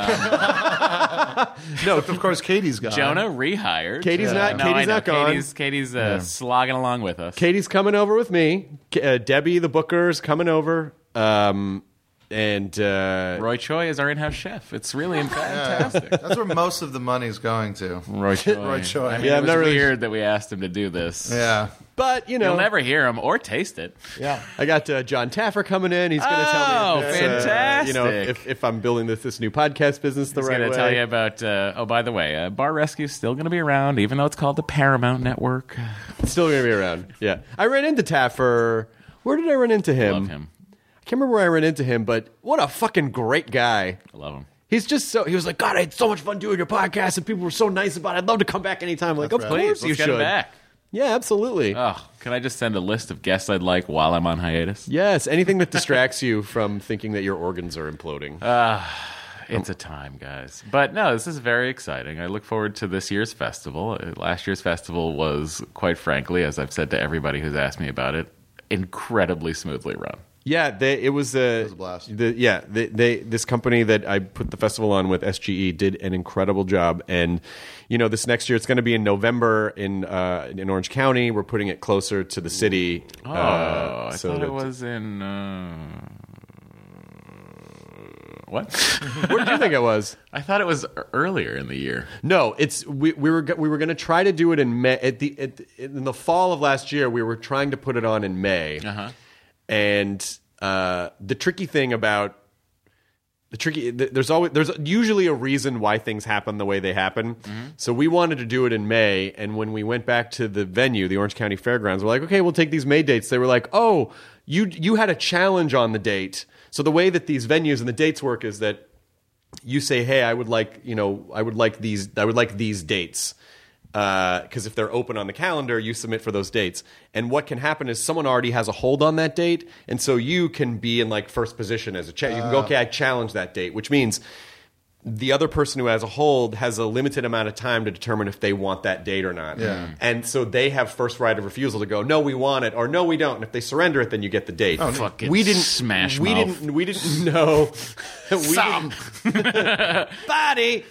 joke. no, of course, Katie's gone. Jonah rehired. Katie's not- No, Katie's I know. not gone. Katie's, Katie's uh, slogging along with us. Katie's coming over with me. K- Uh, Debbie, the booker's coming over. Um, and uh, Roy Choi is our in-house chef. It's really fantastic. That's where most of the money's going to. Roy Choi. Roy Choi. I mean, Yeah, it I'm was not really- weird that we asked him to do this. Yeah. but you know, You'll never hear him or taste it. Yeah. I got uh, John Taffer coming in. He's going to tell Oh, me, if it's, uh, you know, fantastic. if, if I'm building this this new podcast business the He's right going way. to tell you about. Uh, oh, by the way, uh, Bar Rescue's still going to be around, even though it's called the Paramount Network. It's still going to be around. Yeah, I ran into Taffer. Where did I run into him? Love him. I can't remember where I ran into him, but what a fucking great guy. I love him. He's just so, he was like, God, I had so much fun doing your podcast, and people were so nice about it. I'd love to come back anytime. I'm like, of right. course Please, you let's get should. him back. Yeah, absolutely. Oh, can I just send a list of guests I'd like while I'm on hiatus? Yes, anything that distracts you from thinking that your organs are imploding. It's a time, guys. But no, this is very exciting. I look forward to this year's festival. Uh, Last year's festival was, quite frankly, as I've said to everybody who's asked me about it, incredibly smoothly run. Yeah, they, it was a, was a blast. The, yeah, they, they this company that I put the festival on with, S G E, did an incredible job. And you know, this next year it's going to be in November in uh, in Orange County. We're putting it closer to the city. Oh, uh, I so thought that- it was in uh, What? Where did you think it was? I thought it was earlier in the year. No, it's we, we were we were going to try to do it in May at the at, in the fall of last year. We were trying to put it on in May, Uh-huh. and uh, the tricky thing about the tricky there's always there's usually a reason why things happen the way they happen. Mm-hmm. So we wanted to do it in May, and when we went back to the venue, the Orange County Fairgrounds, we're like, okay, we'll take these May dates. They were like, oh, you you had a challenge on the date. So the way that these venues and the dates work is that you say, hey, I would like, you know, I would like these, I would like these dates. Because uh, if they're open on the calendar, you submit for those dates. And what can happen is someone already has a hold on that date, and so you can be in like first position as a cha- you can go, okay, I challenge that date, which means the other person who has a hold has a limited amount of time to determine if they want that date or not. Yeah. And so they have first right of refusal to go, no, we want it, or no, we don't. And if they surrender it, then you get the date. Oh, fucking we didn't smash we mouth. didn't we didn't know we didn't, body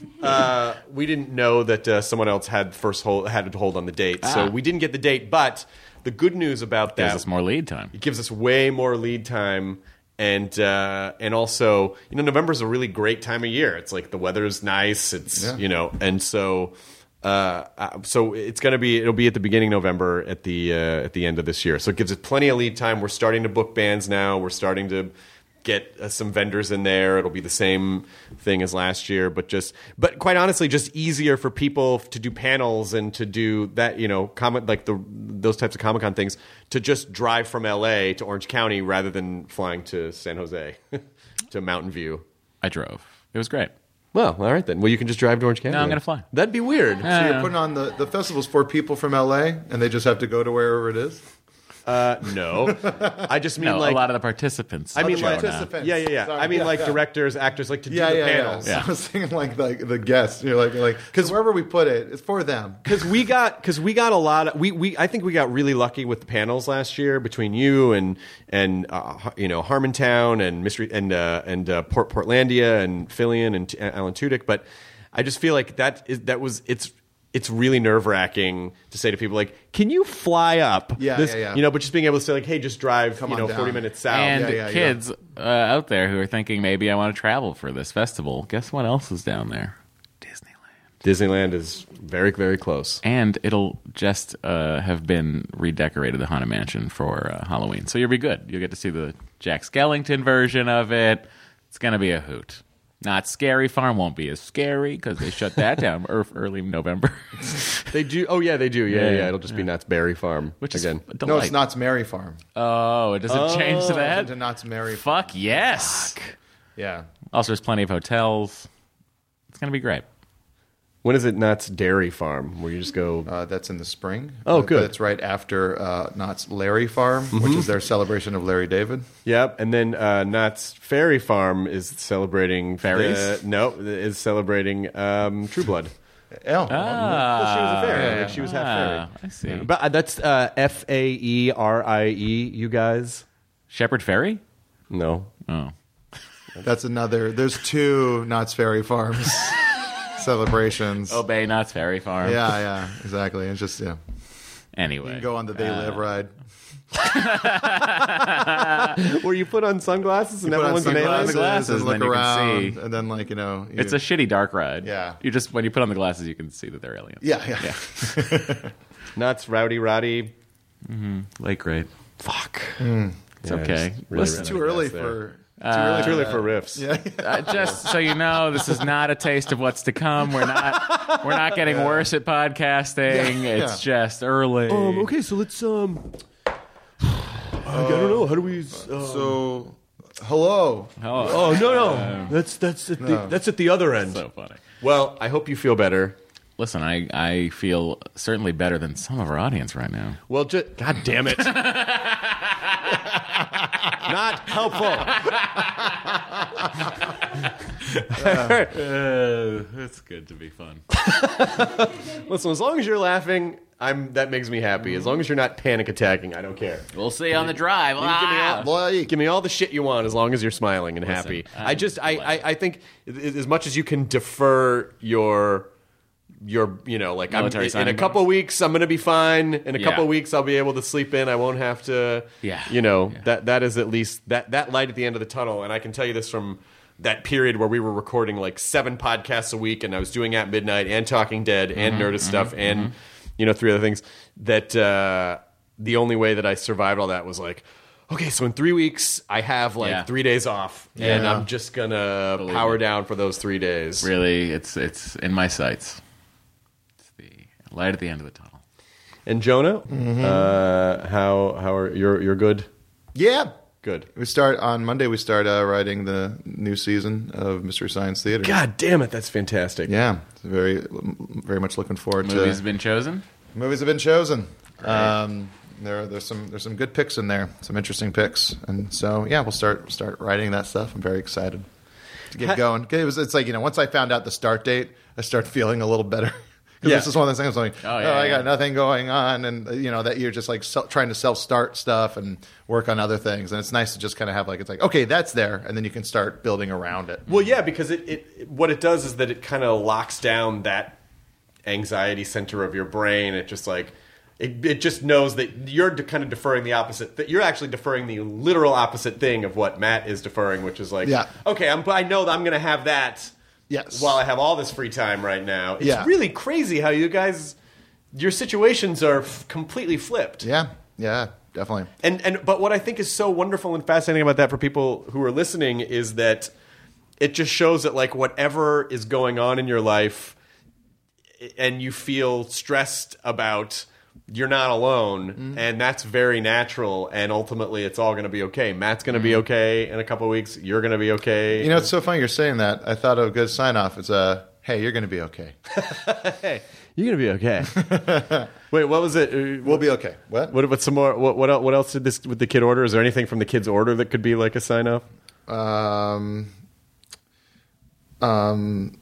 uh, we didn't know that uh, someone else had first hold had to hold on the date. Ah. So we didn't get the date, but the good news about Gives that us more lead time. it gives us way more lead time. And uh, and also, you know, November is a really great time of year. It's like the weather's nice. It's Yeah. you know, and so uh, uh, so it's gonna be it'll be at the beginning of November at the uh, at the end of this year. So it gives us plenty of lead time. We're starting to book bands now. We're starting to get uh, some vendors in there. It'll be the same thing as last year, but just but quite honestly, just easier for people to do panels and to do that. You know, comic like the those types of Comic-Con things to just drive from L A to Orange County rather than flying to San Jose to Mountain View. I drove. It was great. Well, all right then. Well, you can just drive to Orange County. No, I'm then. gonna fly. That'd be weird. So you're putting on the the festival's for people from L A, and they just have to go to wherever it is. Uh, no, I just mean No, like a lot of the participants. I mean, the like, participants. yeah, yeah, yeah. Sorry. I mean, Yeah, like yeah. directors, actors, like to Yeah, do yeah, the yeah. panels. So I was thinking like the the guests. You're like, you're like, because wherever we put it, it's for them. Because we got, because we got a lot of, we, we, I think we got really lucky with the panels last year between you and and uh, you know Harmontown and Mystery and uh, and uh, Port Portlandia and Fillion and T- Alan Tudyk. But I just feel like that is that was it's. It's really nerve wracking to say to people like, "Can you fly up?" Yeah, this, yeah, yeah. You know, but just being able to say like, "Hey, just drive, Come you on know, down. forty minutes south." and yeah, yeah, kids uh, out there who are thinking maybe I want to travel for this festival. Guess what else is down there? Disneyland. Disneyland is very, very close. And it'll just uh, have been redecorated, the Haunted Mansion, for uh, Halloween. So you'll be good. You'll get to see the Jack Skellington version of it. It's going to be a hoot. Not Scary Farm won't be as scary because they shut that down er- early November. They do. Oh yeah, they do. Yeah, yeah. Yeah, yeah. It'll just be Knott's Berry Farm, Which again. is a delight. No, it's Knott's Merry Farm. Oh, it doesn't change to that? Into Knott's Merry Farm. Fuck yes. Yeah. Also, there's plenty of hotels. It's going to be great. When is it Knott's Dairy Farm, where you just go? Uh, that's in the spring. Oh, Uh, good. That's right after uh, Knott's Larry Farm, which is their celebration of Larry David. Yep, and then uh, Knott's Fairy Farm is celebrating Fairies? Uh, no, is celebrating um, True Blood. Oh, Well, she was a fairy. yeah, like, she was Ah, half I see. fairy. But uh, that's uh, F A E R I E. You guys? Shepherd Ferry? No. Oh. that's another. There's two Knott's Ferry Farms celebrations. Obey Knott's Ferry Farm. Yeah, yeah, exactly. It's just, yeah. Anyway. You can go on the They Live ride. Where you put on sunglasses and Put on everyone's an alien? sunglasses glasses, and look then you can around, see. and then like you know, you, It's a shitty dark ride. Yeah. You just, when you put on the glasses, you can see that they're aliens. yeah, yeah. Knott's Rowdy Roddy. Lake great. Fuck. It's okay. really Listen, It's ran too out of early gas for. Too early, too early for riffs. Yeah, uh, just so you know, this is not a taste of what's to come. We're not we're not getting worse at podcasting. Yeah, It's just early. Um, okay, so let's um. I don't know. How do we? Uh, So, hello. Oh, oh no, no. that's that's at the that's at the other end. so funny. Well, I hope you feel better. Listen, I, I feel certainly better than some of our audience right now. Well, just God damn it. Not helpful. Uh, it's good to be fun. Listen, as long as you're laughing, I'm. That makes me happy. As long as you're not panic attacking, I don't care. We'll see you on the drive. You can give, me all, Like, give me all the shit you want as long as you're smiling and happy. I'm I just, I, glad. I, I think as much as you can defer your, your, you know, like I'm, Military in a signing couple bonus? weeks I'm going to be fine. In a Yeah. couple weeks I'll be able to sleep in. I won't have to. Yeah. You know Yeah. that that is at least that that light at the end of the tunnel. And I can tell you this from that period where we were recording like seven podcasts a week, and I was doing At Midnight and Talking Dead and Mm-hmm, Nerdist stuff mm-hmm, and mm-hmm. you know three other things. That uh, the only way that I survived all that was like, okay, so in three weeks I have like Yeah. three days off, and Yeah. I'm just gonna Believe power it. down for those three days. Really, it's it's in my sights. It's the light at the end of the tunnel. And Jonah, Mm-hmm. uh, how how are you're you're good? Yeah. Good. We start on Monday. We start uh, writing the new season of Mystery Science Theater. God damn it, that's fantastic. Yeah, very, very much looking forward Movies to. been chosen. Movies have been chosen. Um, there, there's some, there's some good picks in there. Some interesting picks, and so yeah, we'll start start writing that stuff. I'm very excited to get going. It was, it's like you know, once I found out the start date, I start feeling a little better. Because Yeah. this is one of those things like, Oh, oh, yeah, I yeah. got nothing going on, and uh, you know that you're just like self, trying to self-start stuff and work on other things, and it's nice to just kind of have like it's like okay, that's there, and then you can start building around it. Well, yeah, because it, it what it does is that it kind of locks down that anxiety center of your brain. It just like it, it just knows that you're de- kind of deferring the opposite. That you're actually deferring the literal opposite thing of what Matt is deferring, which is like, Yeah. okay, I'm, I know that I'm going to have that. Yes. While I have all this free time right now, it's Yeah. really crazy how you guys, your situations are f- completely flipped. Yeah, yeah, definitely. And and but what I think is so wonderful and fascinating about that for people who are listening is that it just shows that like whatever is going on in your life and you feel stressed about, you're not alone, Mm-hmm. and that's very natural, and ultimately it's all going to be okay. Matt's going to be okay in a couple of weeks. You're going to be okay. Mm-hmm. You know, it's so funny you're saying that. I thought a good sign off is, uh, hey, you're going to be okay. hey, you're going to be okay. Wait, what was it? Uh, We'll be okay. What? What about some more? What what el- what else did this with the kid order? Is there anything from the kid's order that could be like a sign off? Um, um,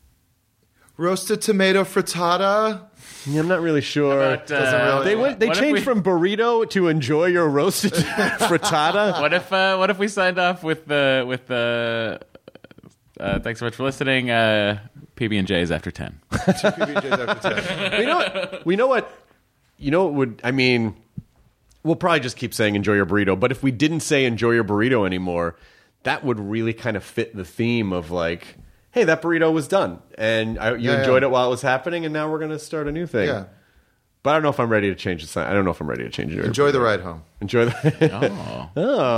roasted tomato frittata. Yeah, I'm not really sure. But, uh, they went. They what if changed we- from burrito to enjoy your roasted frittata. What if uh, what if we signed off with the with the uh, thanks so much for listening. Uh, P B and J's after ten. Two P B Js after ten. We know. What, we know what. You know what would. I mean, we'll probably just keep saying enjoy your burrito. But if we didn't say enjoy your burrito anymore, that would really kind of fit the theme of like, hey, that burrito was done, and I, you Yeah, enjoyed yeah. it while it was happening, and now we're going to start a new thing. Yeah. But I don't know if I'm ready to change the sign. I don't know if I'm ready to change it. Enjoy the ride home. Enjoy the. Oh,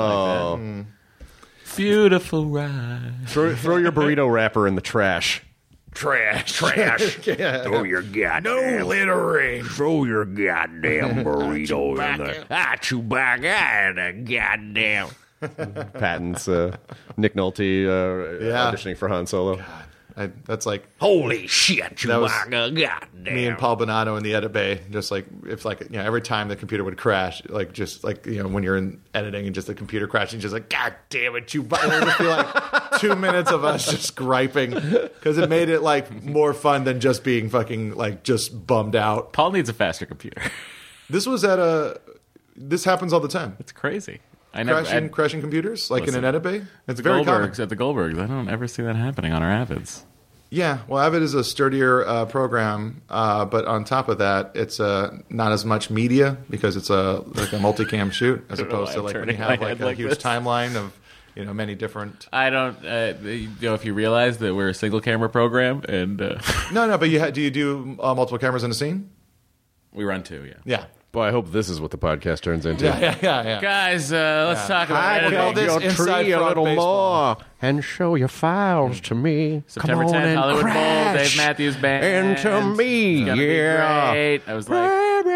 oh. beautiful ride. Throw, throw your burrito wrapper in the trash. Trash, trash. Throw your goddamn. No littering. Throw your goddamn burrito in there. Ah, Chewbacca, goddamn. Patton's uh, Nick Nolte uh, Yeah. auditioning for Han Solo. I, that's like Holy shit, That was Chewbacca, goddamn. me and Paul Bonato in the edit bay. Just like if like you know every time the computer would crash, like just like you know when you're in editing and just the computer crashing, just like God damn it, you. It would just be like two minutes of us just griping because it made it like more fun than just being fucking like just bummed out. Paul needs a faster computer. This was at a. This happens all the time. It's crazy. I never. Crashing, I, crashing computers, like Listen, in an edit bay. It's very common. Goldbergs at the Goldbergs. I don't ever see that happening on our Avids. Yeah, well, Avid is a sturdier uh, program, uh, but on top of that, it's uh, not as much media because it's a like a multicam shoot as I don't know opposed why to I'm like when turning you my have like head a like huge this. timeline of you know many different. I don't. Uh, you know, if you realize that we're a single camera program and uh, No, no, but you ha- do you do uh, multiple cameras in a scene? we run two, yeah. Yeah, Boy, I hope this is what the podcast turns into. yeah, yeah, yeah. yeah. Guys, uh, let's talk about I editing. call this your inside tree a frog little baseball. more and show your files to me. September Come on tenth, and Hollywood Bowl, crash Dave Matthews Band. into me, It's gonna be yeah. great. I was like,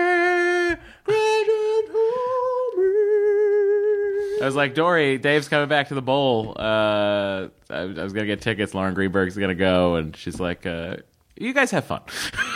I was like, Dory, Dave's coming back to the bowl. Uh, I, I was gonna get tickets. Lauren Greenberg's gonna go, and she's like, uh, "You guys have fun."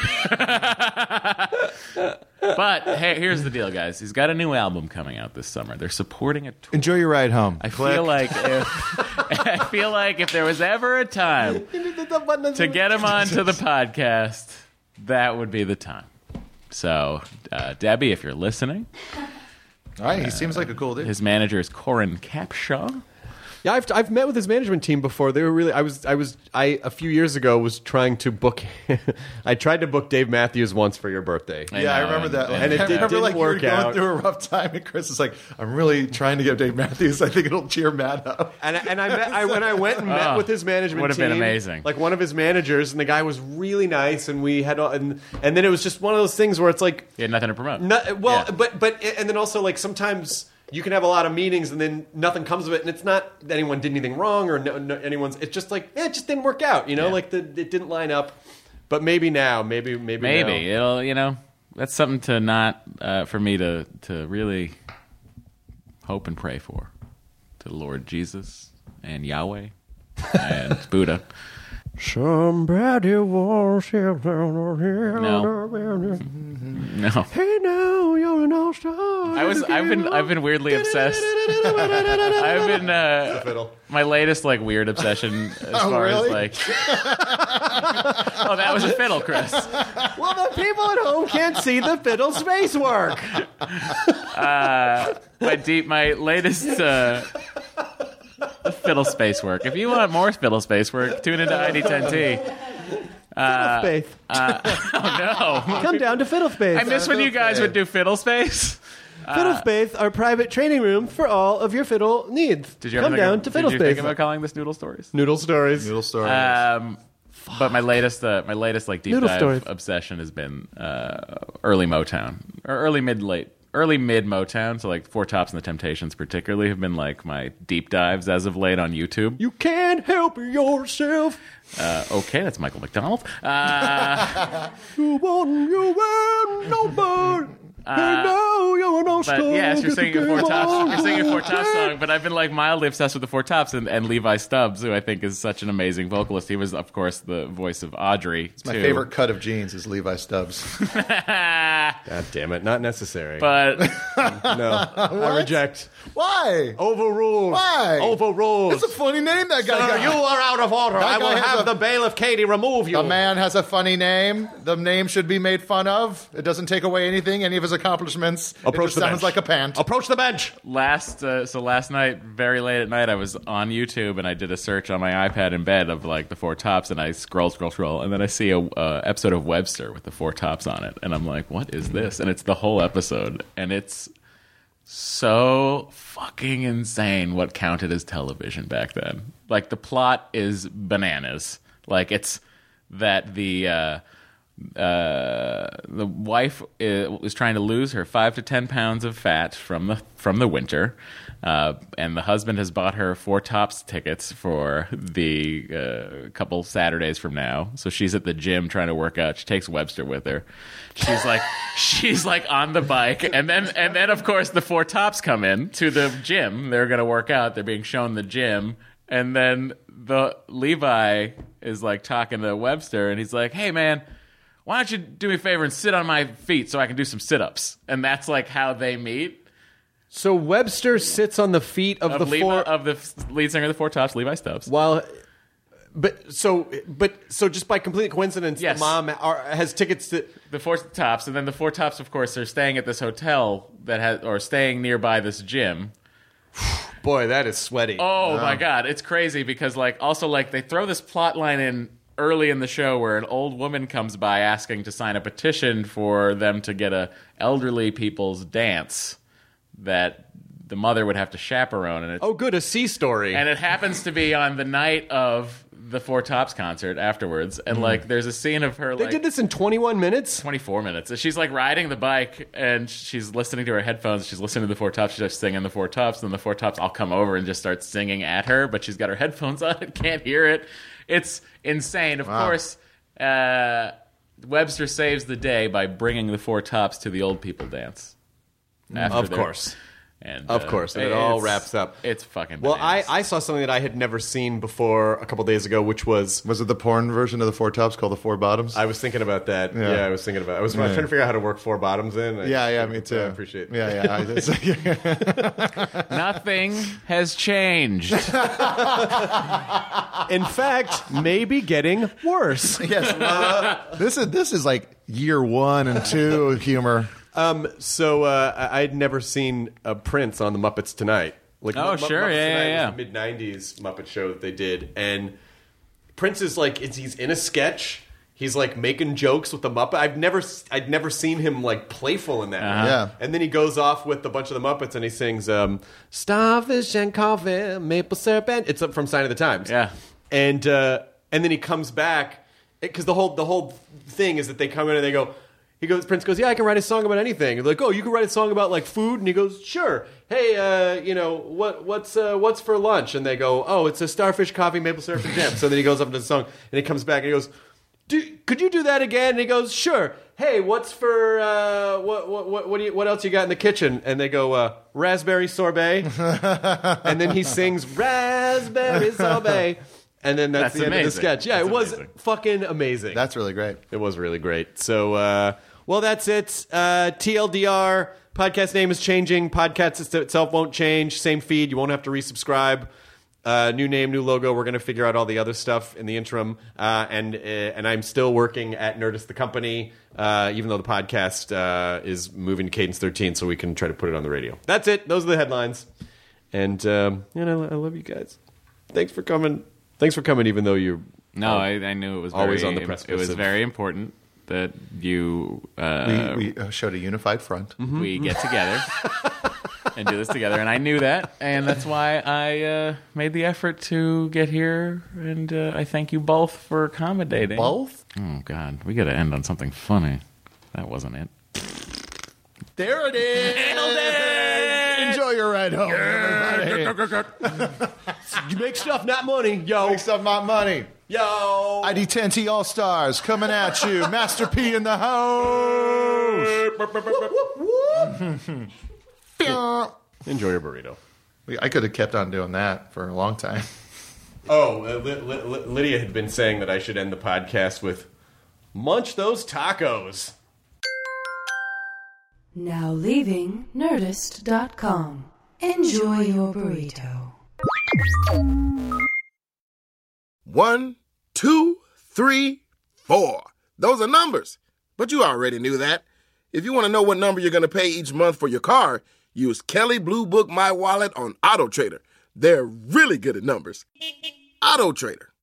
But hey, here's the deal, guys. He's got a new album coming out this summer. They're supporting a tour. Enjoy your ride home. I Click. feel like if I feel like if there was ever a time to get him onto the podcast, that would be the time. So, uh, Debbie, if you're listening, All right, he seems like a cool dude. his manager is Corin Capshaw. Yeah, I've I've met with his management team before. They were really. I was I was I a few years ago was trying to book. I tried to book Dave Matthews once for your birthday. I yeah, know, I remember and, that. And it I did, remember didn't like work you were going out. through a rough time, and Chris is like, "I'm really trying to get Dave Matthews. I think it'll cheer Matt up." And and I met I, when I went and met oh, with his management would have team, been amazing. Like one of his managers, and the guy was really nice, and we had all, and and then it was just one of those things where it's like you had nothing to promote. No, well, yeah. but but and then also like sometimes. You can have a lot of meetings and then nothing comes of it, and it's not that anyone did anything wrong or no, no, anyone's. It's just like eh, it just didn't work out, you know. Yeah. Like the it didn't line up. But maybe now, maybe maybe maybe now. it'll. You know, that's something to not uh, for me to to really hope and pray for to the Lord Jesus and Yahweh and Buddha. Somebody wants you. No. No. Hey now, you're an all-star. I was. I've been. I've been weirdly obsessed. I've been. Uh, my latest like weird obsession as oh, far really? as like. Oh, that was a fiddle, Chris. Well, the people at home can't see the fiddle space work. Uh, my deep. My latest. Uh, Fiddle space work. If you want more fiddle space work, tune into I D ten T. Uh, Fiddle Space. Uh, oh no! Come down to Fiddle Space. I miss when you guys would do Fiddle Space. Fiddle Uh, Space, our private training room for all of your fiddle needs. Did you come ever down think to of, Fiddle did you Space? think about calling this Noodle Stories? Noodle Stories. Noodle story. Um, but my latest, uh, my latest like deep Noodle dive stories. obsession has been uh, early Motown or early mid late. Early mid Motown, so like Four Tops and the Temptations particularly have been like my deep dives as of late on YouTube. You can't help yourself. Uh, okay, that's Michael McDonald. Uh, You want you and nobody. Uh, Hey, now you're no but yes, you're singing a Four Tops. You're singing a Four Tops song. But I've been like mildly obsessed with the Four Tops and, and Levi Stubbs, who I think is such an amazing vocalist. He was, of course, the voice of Audrey. My favorite cut of jeans is Levi Stubbs. God damn it, not necessary. But no, I reject. Why? Overruled. Why? Overruled. That's a funny name that guy Sir, got. you are out of order. That I will guy has have a- the bailiff Katie remove you. A man has a funny name. The name should be made fun of. It doesn't take away anything, any of his accomplishments. Approach it just the sounds bench. like a pant. Approach the bench. last, uh, so last night, very late at night, I was on YouTube and I did a search on my iPad in bed of like the Four Tops, and I scroll, scroll, scroll, and then I see a uh, episode of Webster with the Four Tops on it, and I'm like, what is this? And it's the whole episode, and it's so fucking insane what counted as television back then. Like the plot is bananas. Like it's that the uh, uh, the wife is, is trying to lose her five to ten pounds of fat from the from the winter, uh, and the husband has bought her Four Tops tickets for the uh, couple Saturdays from now. So she's at the gym trying to work out. She takes Webster with her. She's like she's like on the bike, and then and then of course the Four Tops come in to the gym. They're going to work out. They're being shown the gym, and then the Levi is like talking to Webster, and he's like, "Hey man, why don't you do me a favor and sit on my feet so I can do some sit-ups?" And that's like how they meet. So Webster sits on the feet of, Of, the Levi, four. of the lead singer of the Four Tops, Levi Stubbs. While, but so but so just by complete coincidence, Yes. the mom are, has tickets to. The Four Tops, and then the Four Tops, of course, are staying at this hotel that has, or staying nearby this gym. Boy, that is sweaty. Oh my god, it's crazy because like also like they throw this plot line in early in the show where an old woman comes by asking to sign a petition for them to get a elderly people's dance that the mother would have to chaperone, and it, Oh, good, a sea story. and it happens to be on the night of the Four Tops concert afterwards, and like there's a scene of her they like did this in twenty-one minutes. twenty-four minutes. She's like riding the bike and she's listening to her headphones. She's listening to the Four Tops. She's just singing the Four Tops. Then the Four Tops all come over and just start singing at her, but she's got her headphones on and can't hear it. It's insane. Of Wow. course, uh, Webster saves the day by bringing the Four Tops to the old people dance. after Of their- course. And, Of uh, course, and it all it's- wraps up. It's fucking Well, I, bananas. I saw something that I had never seen before a couple days ago, which was Was it the porn version of the Four Tops called the Four Bottoms? I was thinking about that. Yeah. Yeah, I was thinking about. I was, I was trying to figure out how to work four bottoms in. I, yeah, yeah, me too. I appreciate. Yeah, yeah. I just- Nothing has changed. In fact, maybe getting worse. yes. uh, this is this is like year one and two humor. Um, so uh, I- I'd never seen a Prince on the Muppets Tonight. Like, Oh, Mu- sure. Muppets Yeah, Tonight yeah, yeah. was the mid nineties Muppet show that they did, and Prince is like, it's, he's in a sketch. He's like making jokes with the Muppet. I've never, I'd never seen him like playful in that. Uh-huh. Yeah. And then he goes off with a bunch of the Muppets and he sings um, "Starfish and Coffee, Maple Syrup," and it's up from Sign of the Times. Yeah. And uh, and then he comes back because the whole the whole thing is that they come in and they go. He goes, Prince goes, yeah, I can write a song about anything. They're like, oh, you can write a song about like food, and he goes, sure. Hey, uh, you know what? What's uh, what's for lunch? And they go, oh, it's a starfish, coffee, maple syrup, and jam. So then he goes up to the song, and he comes back and he goes, do, could you do that again? And he goes, sure. Hey, what's for uh, what what what what, do you, what else you got in the kitchen? And they go, uh, raspberry sorbet. And then he sings raspberry sorbet. And then that's, That's the end of the amazing. sketch. Yeah, That's it was amazing. fucking amazing. That's really great. It was really great. So, uh, well, that's it. Uh, T L D R, podcast name is changing. Podcast itself won't change. Same feed. You won't have to resubscribe. Uh, new name, new logo. We're going to figure out all the other stuff in the interim. Uh, and uh, and I'm still working at Nerdist the Company, uh, even though the podcast uh, is moving to Cadence thirteen, so we can try to put it on the radio. That's it. Those are the headlines. And, um, you know, I love you guys. Thanks for coming. Thanks for coming, even though you're No, I, I knew it was always very, on the precipice It was of- very important that you uh, We, we uh, showed a unified front. we get together and do this together, and I knew that, and that's why I uh, made the effort to get here, and uh, I thank you both for accommodating. Both? Oh God, we got to end on something funny. That wasn't it. There it is. Enjoy your ride home, everybody. You make stuff, not money. Yo. Make stuff, not money. Yo. I D ten T All Stars coming at you. Master P in the house. Enjoy your burrito. I could have kept on doing that for a long time. Oh, uh, Li- Li- Li- Lydia had been saying that I should end the podcast with munch those tacos. Now leaving Nerdist dot com. Enjoy your burrito. One, two, three, four. Those are numbers. But you already knew that. If you want to know what number you're going to pay each month for your car, use Kelly Blue Book My Wallet on AutoTrader. They're really good at numbers. AutoTrader.